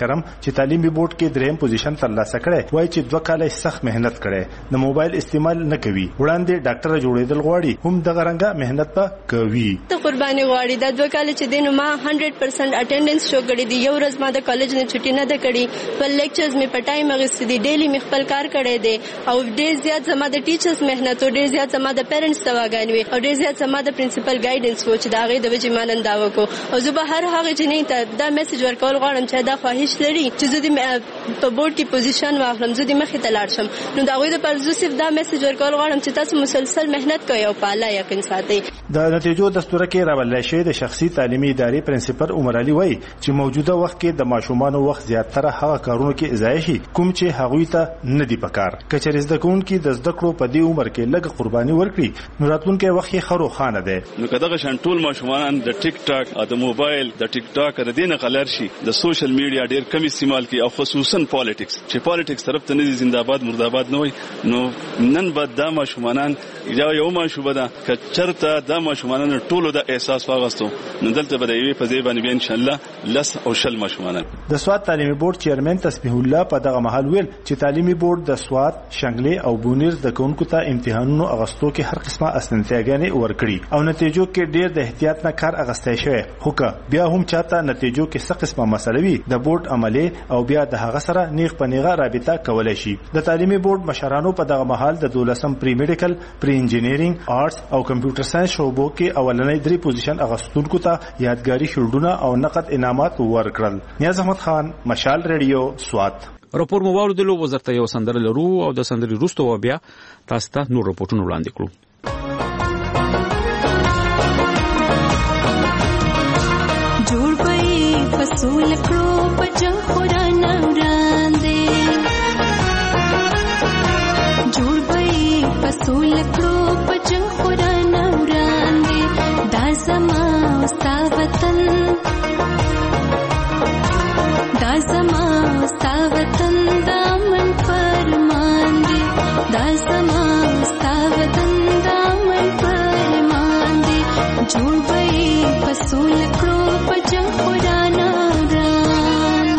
چې تعلیمي بورډ کې دریم پوزیشن ترلاسه کړي وایي چې 2 کال سخت مهنت کړي د موبایل استعمال نه کوي وړاندې ډاکټر جوړېدل غواړي هم دغه رنګه مهنت به کوي ته قرباني غواړي د 2 کال چې دینو ما 100% اټینډنس شو کړی دی یو ورځ ما د کالج نه چھټي نه ده کړی په لیکچرز می په ټایم غوښتي دی ډیلی می خپل کار کړی دی او ډیر زیات زما د ټیچرز مهنت او ډیر زیات زما د پیرنټس دواګانې وي او ډیر زیات زما د پرنسپل ګایډنس و چې دا غي د وجې مانن دا وکړو او زه به هر هغه جنې ته دا میسج ورکول غواړم چې دا خواهش لري چې زه د په بورډ کې پوزیشن واخلم زه د مخې ته لاړ شم نو دا غوي د پر زه صرف دا میسج ورکول غواړم چې تاسو مسلسل مهنت کوئ او په الله یقین ساتئ د نتیجو دستور کې راولای شي د شخصي تعلیمي ادارې پرنسپل عمر علي وایي چې موجوده وخت کې د ماشومانو وخت زیاتره هغه کارونو کې ضایع شي کوم چې هغوی ته نه دی پکار کچې زده کوونکي د زده کړو په دې عمر کې لږ قرباني ورکړي نو راتلونکي وخت یې خرو خانه ده نو کداغه شان ټول ماشومان د ټیک ټاک او د موبایل د ټیک ټاک د دینه غلر شي د سوشل میډیا ډیر کم استعمال کوي او خصوصا پالیټکس چې پالیټکس طرف ته نه زنده‌باد مرده‌باد نه وي نو نن بعد د ماشومان یو ماشوبه ده ک چرته د ماشومان ټولو د احساس واغستو نو دلته به یوې په ځای باندې ان شاء الله لس او شل ماشومان د سواد تعلیمي بورډ چیرمن تسبیح الله په دغه محل ویل چې تعلیمي بورډ د سواد شنګلې او بونیر د کوونکو ته امتحانونو اغستو کې هر قسمه اسنتیاګانې ورکړي او نتیجو کې ډیر د احتیاط نه کار اغستای شوی خو بیا هم چاته نتیجو کې څه قسمه مسله وي د بورډ عملی او بیا د هغه سره نیغ په نیغه رابطه کولای شي د تعلیمي بورډ مشرانو په دغه محل د 12م پری میډیکل پری انجینیرینګ آرټس او کمپیوټر ساينس شعبو کې اولنۍ 3 پوزیشن اغستونکو ته یادګاری شیلډونه او نقد انعامات ورکړل نیاز احمد خان مشال ریډیو سوات راپور مو واردلو وزارت یو سندره لرو او د سندري روستو بیا تاسو ته نور راپورټونه وړاندې کړو جوړ پي فصول کړو پجن قران وړاندې جوړ پي فصول کړو پجن قران وړاندې دا زما ستا وطن دا زما ستا وطن دامن فرمان دی دا زما ستا وطن دامن فرمان دی جوړ بئی فصول کړو پجن قران وران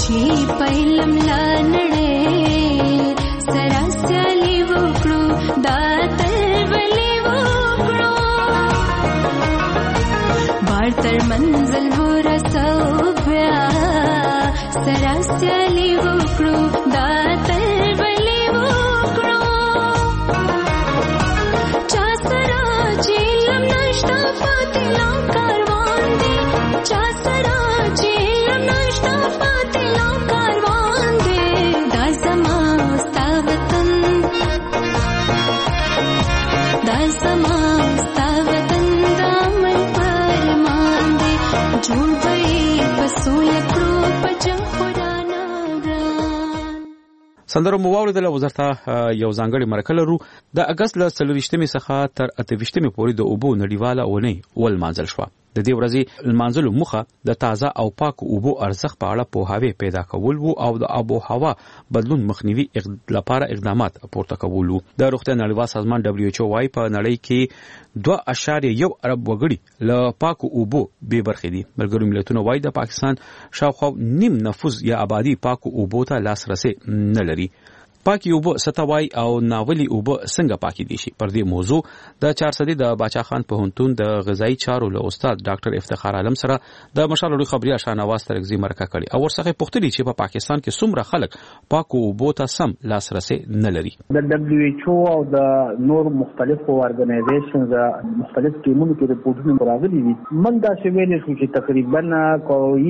چې پهلم لا نړۍ سره سیالي وکړو دا تل ولې وکړو بار تر منزل ورسو بیا سره سیالي وکړو دا تل ولې وکړو چا سره چې لم نشتا پاتې لا کاروان دی چا سره چې لم نشتا پاتې لا کاروان دی دا زما ستا وطن دا زما ستا وطن دا من پرمان دی جوړ به په سوله کړو په جنګ خدا نه ګران. سندرو مواردله وزارت یو ځانګړي مرکه لرو د اگست له 23 څخه تر 28 پورې د اوبو نړیواله اونۍ ولمانځل شو. د دې ورځې لمانځلو موخه د تازه او پاک اوبو ارزښت په اړه پوهاوی پیدا کول وو او د آب او هوا بدلون مخنیوي لپاره اقدامات پورته کول وو. د روغتیا نړیوال سازمان WHO وايي په نړۍ کې 2.1 ارب وګړي له پاک اوبو به برخې دي. ملګرو ملتونو وايي د پاکستان شاوخوا نیم نفوس یا آبادی پاک اوبو ته لاسرسي نه لري. پاکی اوبه ستوای او ناولي اوبه څنګه پاکي دي شي. پر دې موضوع د 400 د باچا خان پوهنتون د غذایی چارو له استاد ډاکټر افتخار عالم سره د مشالوري خبري شاهنواز ترغزي مرکه کړي او ورڅخه پوښتنه چې په پاکستان کې څومره خلک پاکو اوبو ته سم لاسرسي نه لري. د WHO او د نور مختلفو ارګنایزیشنز مختلف ټیمونو کې رپورټونه راغلي دي. من دا شویل شو چې تقریبا کوي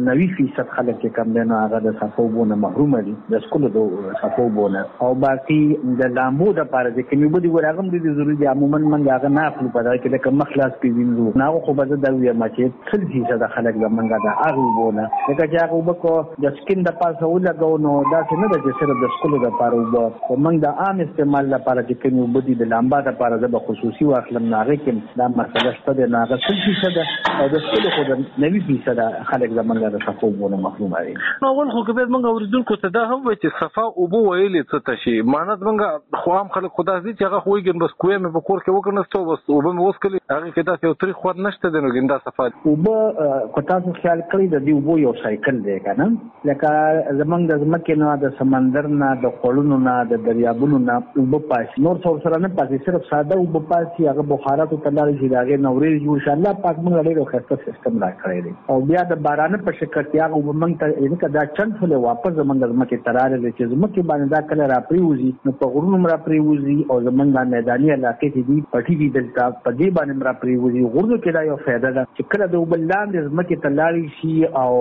90% خلک چې کم دي نو هغه د صفوبونه محروم دي د سکول د صفوب او باقي د لامبو د پاره چې کومې بده ورغم دي ضروري دي عموما من هغه نه خپل پدای کې د کوم خلاص پیوینځو نه خو به دا وي چې څل هیڅ د خلک لمنګا دا هغه وبونه لکه چې هغه وبکو د سکین د پاسه ولګو نو دا څه نه د صرف د سکول د پاره وب او من د عام استعمال لپاره چې کومې بده د لامبا د پاره د خصوصي واخلم ناغه کې دا مسله شته د ناغه څل هیڅ د او د سکول خو د 90% خلک لمنګا د صفوبونه محروم دي. نو ول خو کې موږ اوریدونکو ته دا هم چې صفا اوبو ویلې څه تشي مانات منګه خو هم خلک خدا دې چې هغه خوېګن بس کوې مې په کور کې وکنهستو بس وبم وسکلي هغه کې دا یو تاریخ خو نشته د نو ګندا صفات وبو کو تاسو خیال کړی د دې وبو یو سایکل دی کنه لکه زمنګ د زمکه نه د سمندر نه د خړونو نه د دریابونو نه وبو پاس نور څور سره نه پاتې صرف ساده وبو پاس هغه بخارات ته لاري چې داګه نورې جو ان شاء الله پاک موږ ډېر خسته سیستم را کړی دی او بیا د باران په شکل کې هغه وبمنګ ته ان کدا چند فله واپس زمنګ زمکه تراله چې زمکه باندې دا کله را پریوزي نو په غرونو مرا پریوزي او زمونږ میداني علاقې کې دي پټي دي دلته په دې باندې مرا پریوزي غرونو کې دا یو فائدہ ده چې کله د وبلاند زمکه تلاړي شي او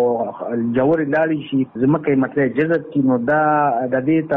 جوړ لاړي شي زمکه مطلب جذب کی نو دا د دې ته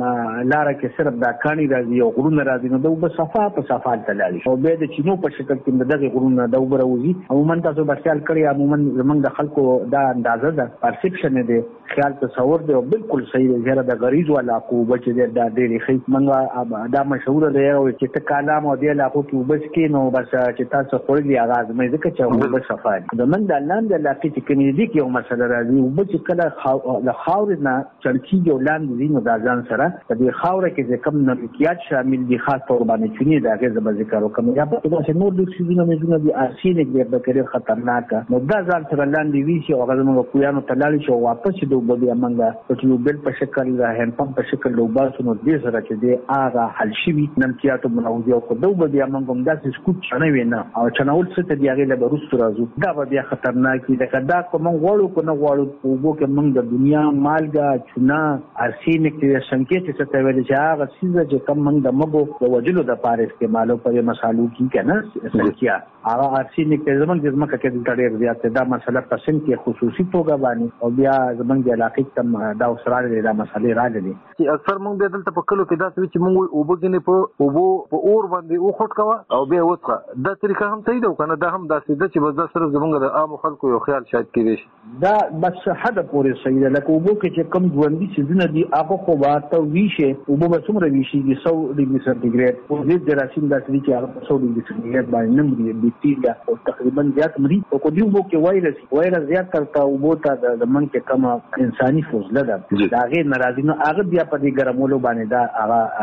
لار کې صرف دا کانی راځي او غرونه راځي نو د وب صفه په صفه تلاړي او به د چینو په شکل کې دغه غرونه د وبروزي عموما تاسو بخیال کړی عموما زمونږ د خلکو دا اندازه ده پرسپشن دی خیال تصور دی او بالکل صحیح دی زیاده د غریز والا کو بچ دې دا ډېری خې منګه دا مشهور دی او چې ته کلام او دی علاقو کې وبس کې نو بس چې تاسو خوري آغاز مې ځکه چې وبس صفای د من د لاند علاقې چې کمیدي کې یو مسله راځي وبس کله د خاور نه چرچی یو لاند دي نو دا ځان سره د خاور کې کم نمکيات شامل دي خاص تور باندې چونی دا غږ ذکر وکم یا په داسې نور د سيزونو مزونه دي ارسینک دی په کړي خطرناک نو دا ځان سره لاند وی شي او غزمو کویانو تلاړي شو واپس د وبیا منګه په یو بل په شکل را هند پمپ په شکل لوباسو نو دې سره چې دې هغه حل شي نمکياتو منوځي او کو بیا منګم داسې سکوت چنه وینا او چناول څه ته دیغه له روس راځو دا بیا خطرناک دي دا کوم غوړو کو نه غوړو وګو کې موږ د دنیا مالګه چونه ارسینک دې سنکیت څه ته ویل چې هغه سیزه چې کم موږ د مګو د وجلو د پاره استعمالو پر مسالو کې کنه سنکیا هغه ارسینک ته زمونږ د مکه کې ډېر زیات دا مسله پسند کې خصوصي توګه باندې او بیا زمونږ د علاقې تم دا وسراله دا مسالې راغلي چې اکثر موږ د دلته په کلو کې دا چې موږ وبګنې په اور باندې او خټ کوا او بیا وڅخه دا طریقه هم صحیح ده کنه دا هم داسې ده چې بس دا سره زمونږ د عام خلکو یو خیال شاید کېږي دا بس حد پورې صحیح ده لکه وبو کې چې کم ژوندۍ سيزونه دي هغه خو واته ویشه وبو به څومره ویشي 100 ډیګري سنټیګریډ او دې دراسین داسې چې هغه 100 ډیګري سنټیګریډ باندې نمبر بیکټیریا او تقریبا زیات مري او کو دی وبو کې وایرس زیات ترته وبو ته د من کې کم انساني فضله ده دا غیر ناراضي نو هغه بیا په دې ګرمولو باندې دا هغه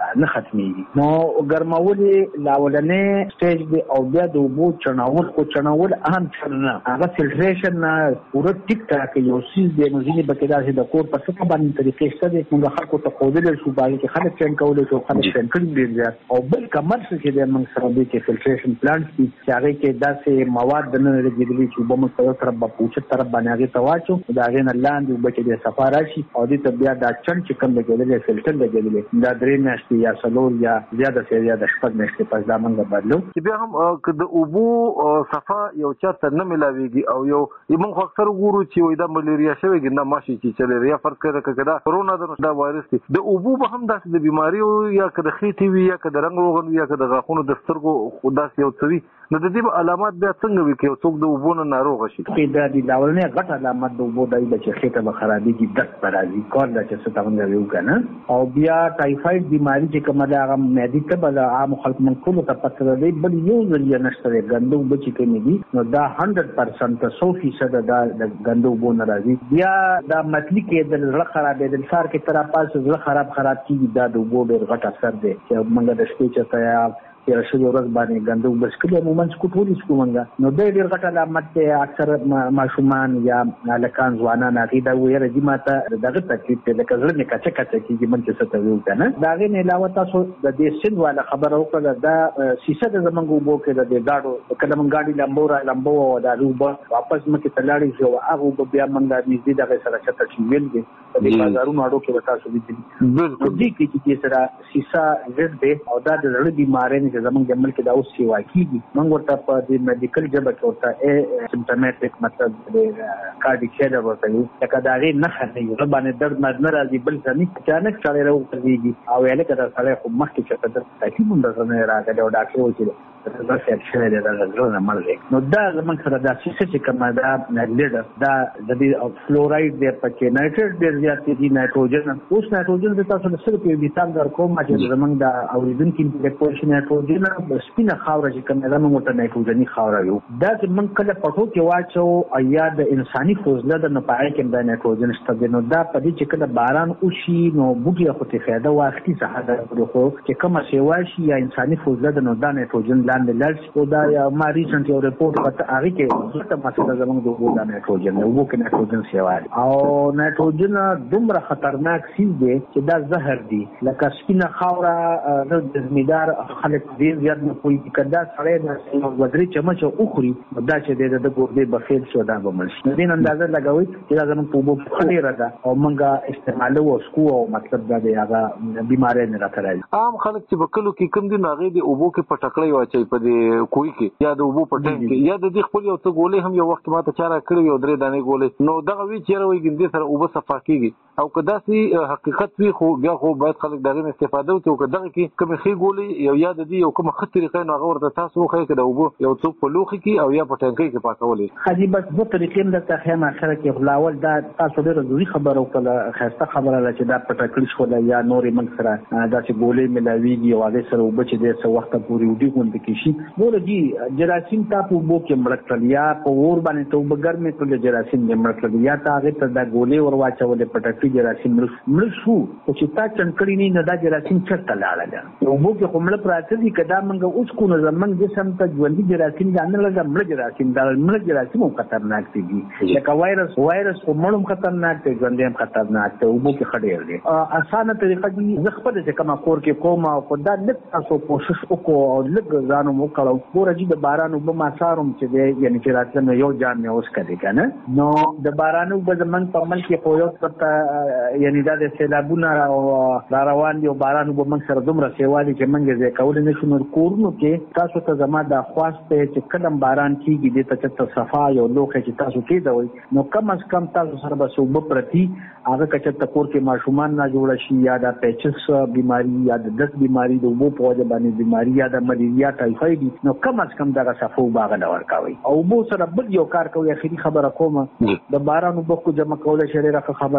نه ختميږي. نو ګرمول لاولنې سټیج دی او بیا د اوبو چناول اهم چنه هغه فلټریشن نه ور ټیک ټاک یو سیس دی نو ځینې بکیدا چې د کور په څه باندې طریقې شته دي موږ خلکو ته قودل شو باندې کې خلک چن کولای شو خلک چن کړي دي او بل کمر چې د موږ سره د فلټریشن پلانټ چې هغه کې داسې مواد نه لګیدلي چې به موږ په یو طرف په پوښتنه طرف باندې هغه تواچو دا غین لاندې وبچې د سفاره شي او د بیا دا چن چې کوم لګیدل فلټر لګیدل دا درې میاشتې یا څلور یا زیاده سي یا د شپږ میاشتې پس دا موږ بدلو چې بیا هم که د اوبو صفه یو چاته نه ملاويږي او یو موږ اکثر ګورو چې وای دا ملیریا شوی ګنده ماشي چې چلریا فرض کړه کدا کرونا دا وایرس دی د اوبو به هم داسې د بیماری یا که د خېټې وي یا که د رنګ روغن وي یا که د غاښونو د سترګو داسې یو څه وي نو د دې علامات بیا څنګه وي چې څوک د اوبو نه ناروغ شي؟ دا د لاولنې غټ علامات د اوبو دی چې خېټه به خرابېږي درد به راځي کار دا چې څه ته موږ ویو که نه او بیا ټایفاید بیماري چې کومه ده هغه معدې ته به د عامو خلکو موږ ټولو ته پته دی بل یو ذریعه نشته دی ګنده اوبه چې کومې دي نو دا 100% 100% دا د ګنده اوبو نه راځي. بیا دا متلي کېدل زړه خرابېدل سهار کې تر پاسه زړه خراب کېږي دا د اوبو ډېر غټ اثر دی چې موږ د شپې چېرته یا تېره شوې ورځ باندې ګنده اوبه څښلي عموما څښو ټول یې څښو موږ نو دی ډېر غټ علامت دی. اکثر ماشومان یا هلکان ځوانان هغې دا ویره دي ما ته د دغه تکلیف دی لکه زړه مې کچه کچه کېږي من چې څه ته ویو که نه. د هغې نه علاوه تاسو د دې سند والا خبره وکړه دا سیسه د زموږ اوبو کې د دې ګاډو کله موږ ګاډي لمبو او د هغې اوبه واپس مخکې ته لاړې شي او هغه اوبه بیا موږ نږدې دغې سره چته چې ویل دي په دې بازارونو اډو کې به تاسو لیدلي نو دې کې چې دې سره سیسه ضد دی او دا د زړه بیمارۍ نه چې زموږ د ملک دا اوس سیوا کېږي موږ ورته په دې میډیکل ژبه کې ورته سمپټومیټک مطلب د کارډیک فیلر ورته وایي لکه د هغې نښه نه وي زړه باندې درد نه راځي بل څه نه اچانک سړی راوغورځېږي او هلکه دا سړی خو مخکې چېرته درته تکلیف هم درته نه راغلی او ډاکټر وایي چې زړه فیټ شوی دی د زړه نه مړ دی نو دا زموږ سره دا سیسه چې کومه دا لیډر دا د دې فلورایډ دی پکې نایټریټ ډېر زیات دي نایټروجن اوس نایټروجن د تاسو د صرف یو مثال درکوم چې زموږ د اورېدونکي د پوه نایټروجن سپینه خاوره چې کومه ده موږ ورته نایټروجني خاوره ویو دا چې موږ کله پټو کې واچو یا د انساني فضله د نو په هغې کې د نایټروجن شته دی نو دا په دې چې کله باران وشي نو بوټي خو ترې فایده واخلي څه حده کړو خو چې کومه سیوا شي یا انساني فضله د نو دا نایټروجن لاندې لاړ شي او دا ما ریسنټ یو رپورټ وکړ هغې کې ځکه مسله زموږ د اوبو دا نایټروجن دی اوبو کې نایټروجن سیوا دی او نایټروجن دومره خطرناک سیز دی چې دا زهر دی لکه سپینه خاوره د ځمېدار خلک ډېر زیات نه پوهېږي که دا سړی د ودرې چمچه وخوري نو دا چې دی د ګردې به فیل شي او دا به مړ شي نو دې اندازه لګوئ چې دا زموږ په اوبو کې ښه ډېره ده او موږ استعمالوو او څښو او مطلب دا دی هغه بیماری نه راته راځي. عام خلک چې په کلو کې کوم دي نو هغې د اوبو کې پټکړۍ واچوي په دې کوهي کې یا د اوبو په ټینک کې یا د دې خپل یو څه ګولۍ هم یو وخت ما ته چا راکړې وي یو 3 دانې ګولۍ نو دغه وي چې یاره وایي ګندې سره اوبه صفا کېږي او که داسې حقیقت وي خو بیا خو باید خلک د هغې نه استفاده وکړي او که دغه کې کومې ښې ګولۍ یا د دې یو کومه ښه طریقه نو هغه ورته تاسو وښایئ که د اوبو یو څوک په لوښي کې او یا په ټینکۍ کې پاکولی حاجي بس دوه طریقې هم درته ښیم اخره کې خلاول دا تاسو ډېره ضروري خبره وکړله ښایسته خبره ده چې دا په ټکړي شوله یا نورې موږ سره داسې ګولۍ ملاوېږي او هغې سره اوبه چې دی څه وخته پورې اوډي غوندې کې شي ګوره جي جراثیم تا په اوبو کې مړه کړل یا په اور باندې ته اوبه ګرمې کړلې جراثیم دې مړه کړل یا تا هغې ته دا ګولۍ ور واچولې په ټکړي جراثیم مړه شو خو چې تا چڼ کړي نه نو دا جراثیم چېرته لاړله اوبو کې خو مړه پراته دي که دا موږ اوس کو نو زموږ جسم ته ژوندي جراثیم دا نه لږه مړه جراثیم دا مړه جراثیم هم خطرناک دي لکه وایرس خو مړ هم خطرناک دی ژوندی هم خطرناک دی اوبو کې ښه ډېر دی. اسانه طریقه دي زه خپله چې کومه کور کې کوم خو دا لږ تاسو کوشش وکړو او لږ ځان هم وکړو ګوره چې د باران اوبه ما څارم چې دی یعنې چې راتله نو یو جام مې وڅښلې که نه نو د باران اوبه زموږ په ملک کې خو یو څه یعنې دا د سیلابونه را روان دي او باران اوبه موږ سره دومره سیوا دي چې موږ یې ځای کولی نه شو نو کورونو کې تاسو ته زما دا خواست دی چې کله باران کېږي دې ته چېرته صفا یو لوښی چې تاسو کېږدوئ نو کم از کم تاسو سره به څه اوبه پرتي هغه که چېرته کور کې ماشومان ناجوړه شي یا د پیچس بیماري یا د دست بیماري د اوبو په وجه باندې بیماري یا د ملیریا ټایفاید نو کم از کم دغه صفا اوبه هغه له ورکوئ او اوبو سره بل یو کار کوئ اخري خبره کومه د باران اوبه کو جمع کول ډېره ښه خبره ده چې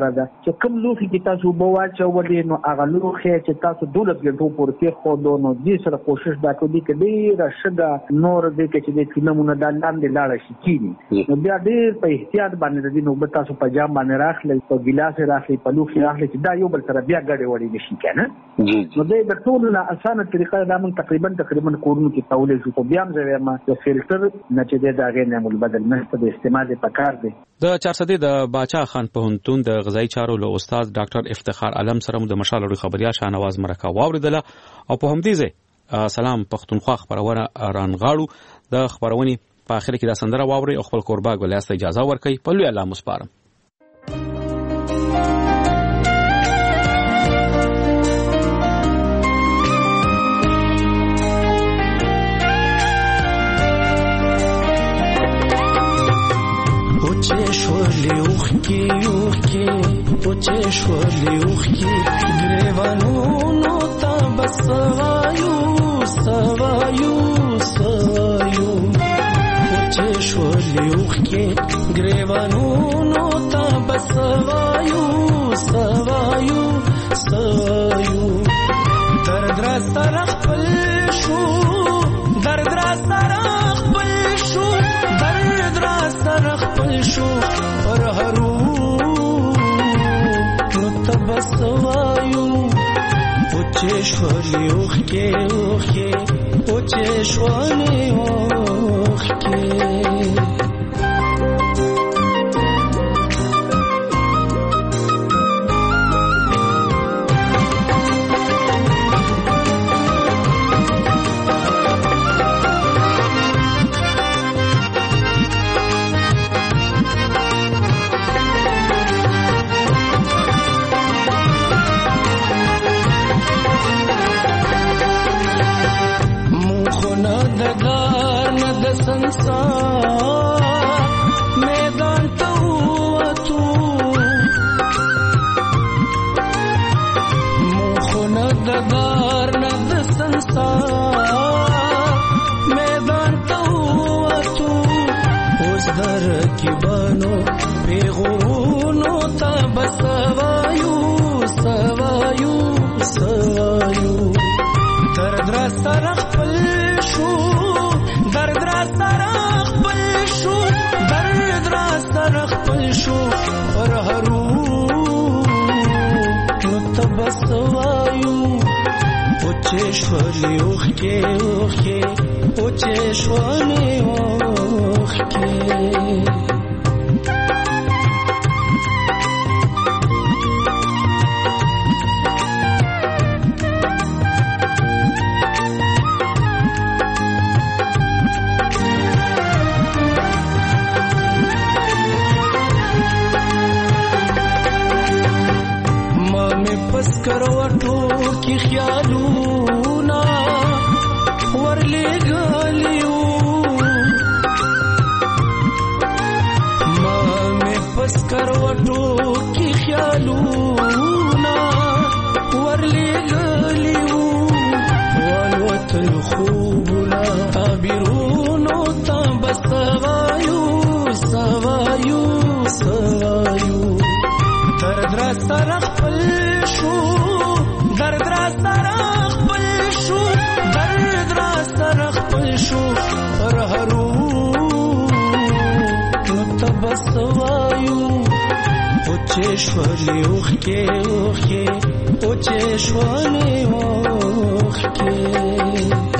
چې کوم لوخي کې تاسو به واچولې نو هغه لوخي چې تاسو 12 غنټو پورې کې خو نو دې سره کوشش دا کوي چې ډېر شګه نور دې کې چې د فلمونو د لاندې لاړ شي کینی نو بیا ډېر په احتیاط باندې دې نو به تاسو په جام باندې راخلې په ګلاس راخلې په لوخي راخلې چې دا یو بل سره بیا ګډه وړي نشي کنه نو دې د ټول نه اسانه طریقه دا موږ تقریبا کورونو کې تولې شو په بیا هم ځای ما د فلټر نه چې دا غیر نه مول بدل نه په استعمال پکار دی د 400 د باچا خان پوهنتون د غذایی چارو له استاد ډاکټر افتخار علم سره د مشال لوی خبریا شاهنواز مرکه واوریدله او په همدې ځای سلام پښتونخوا خبرونه رانغاړو د خبرونې په اخر کې دا سندره واوري او خپل قربا ګلیاسته اجازه ورکړي په لوی الله مسپارم Očešvali grevanu ta basavaju Očešvali grevanu ta basavaju Dard rastara khpalshu Dard rastara khpalshu Par haru Tabasavayu Očešvali Očešvali मैदान तो तू मुखन दगार नद संसार मैदान तो तू उस दर की बनो बेगुनो तबसवायु सवायु दर्द रास्ता रखपलशु दर्द रास्ता रखपलशु पर हरू तबसवायु Očešvali Očešvali کرواټو کې خیالونه ورلګالیو ما مې پس کرواټو کې خیالونه ورلګالیو والوتل خوبونه تعبیرونو تبسوایو سوایو درد را سره خپل درد را خپل شو پر هرو تبسوایو Očešvali Očešvali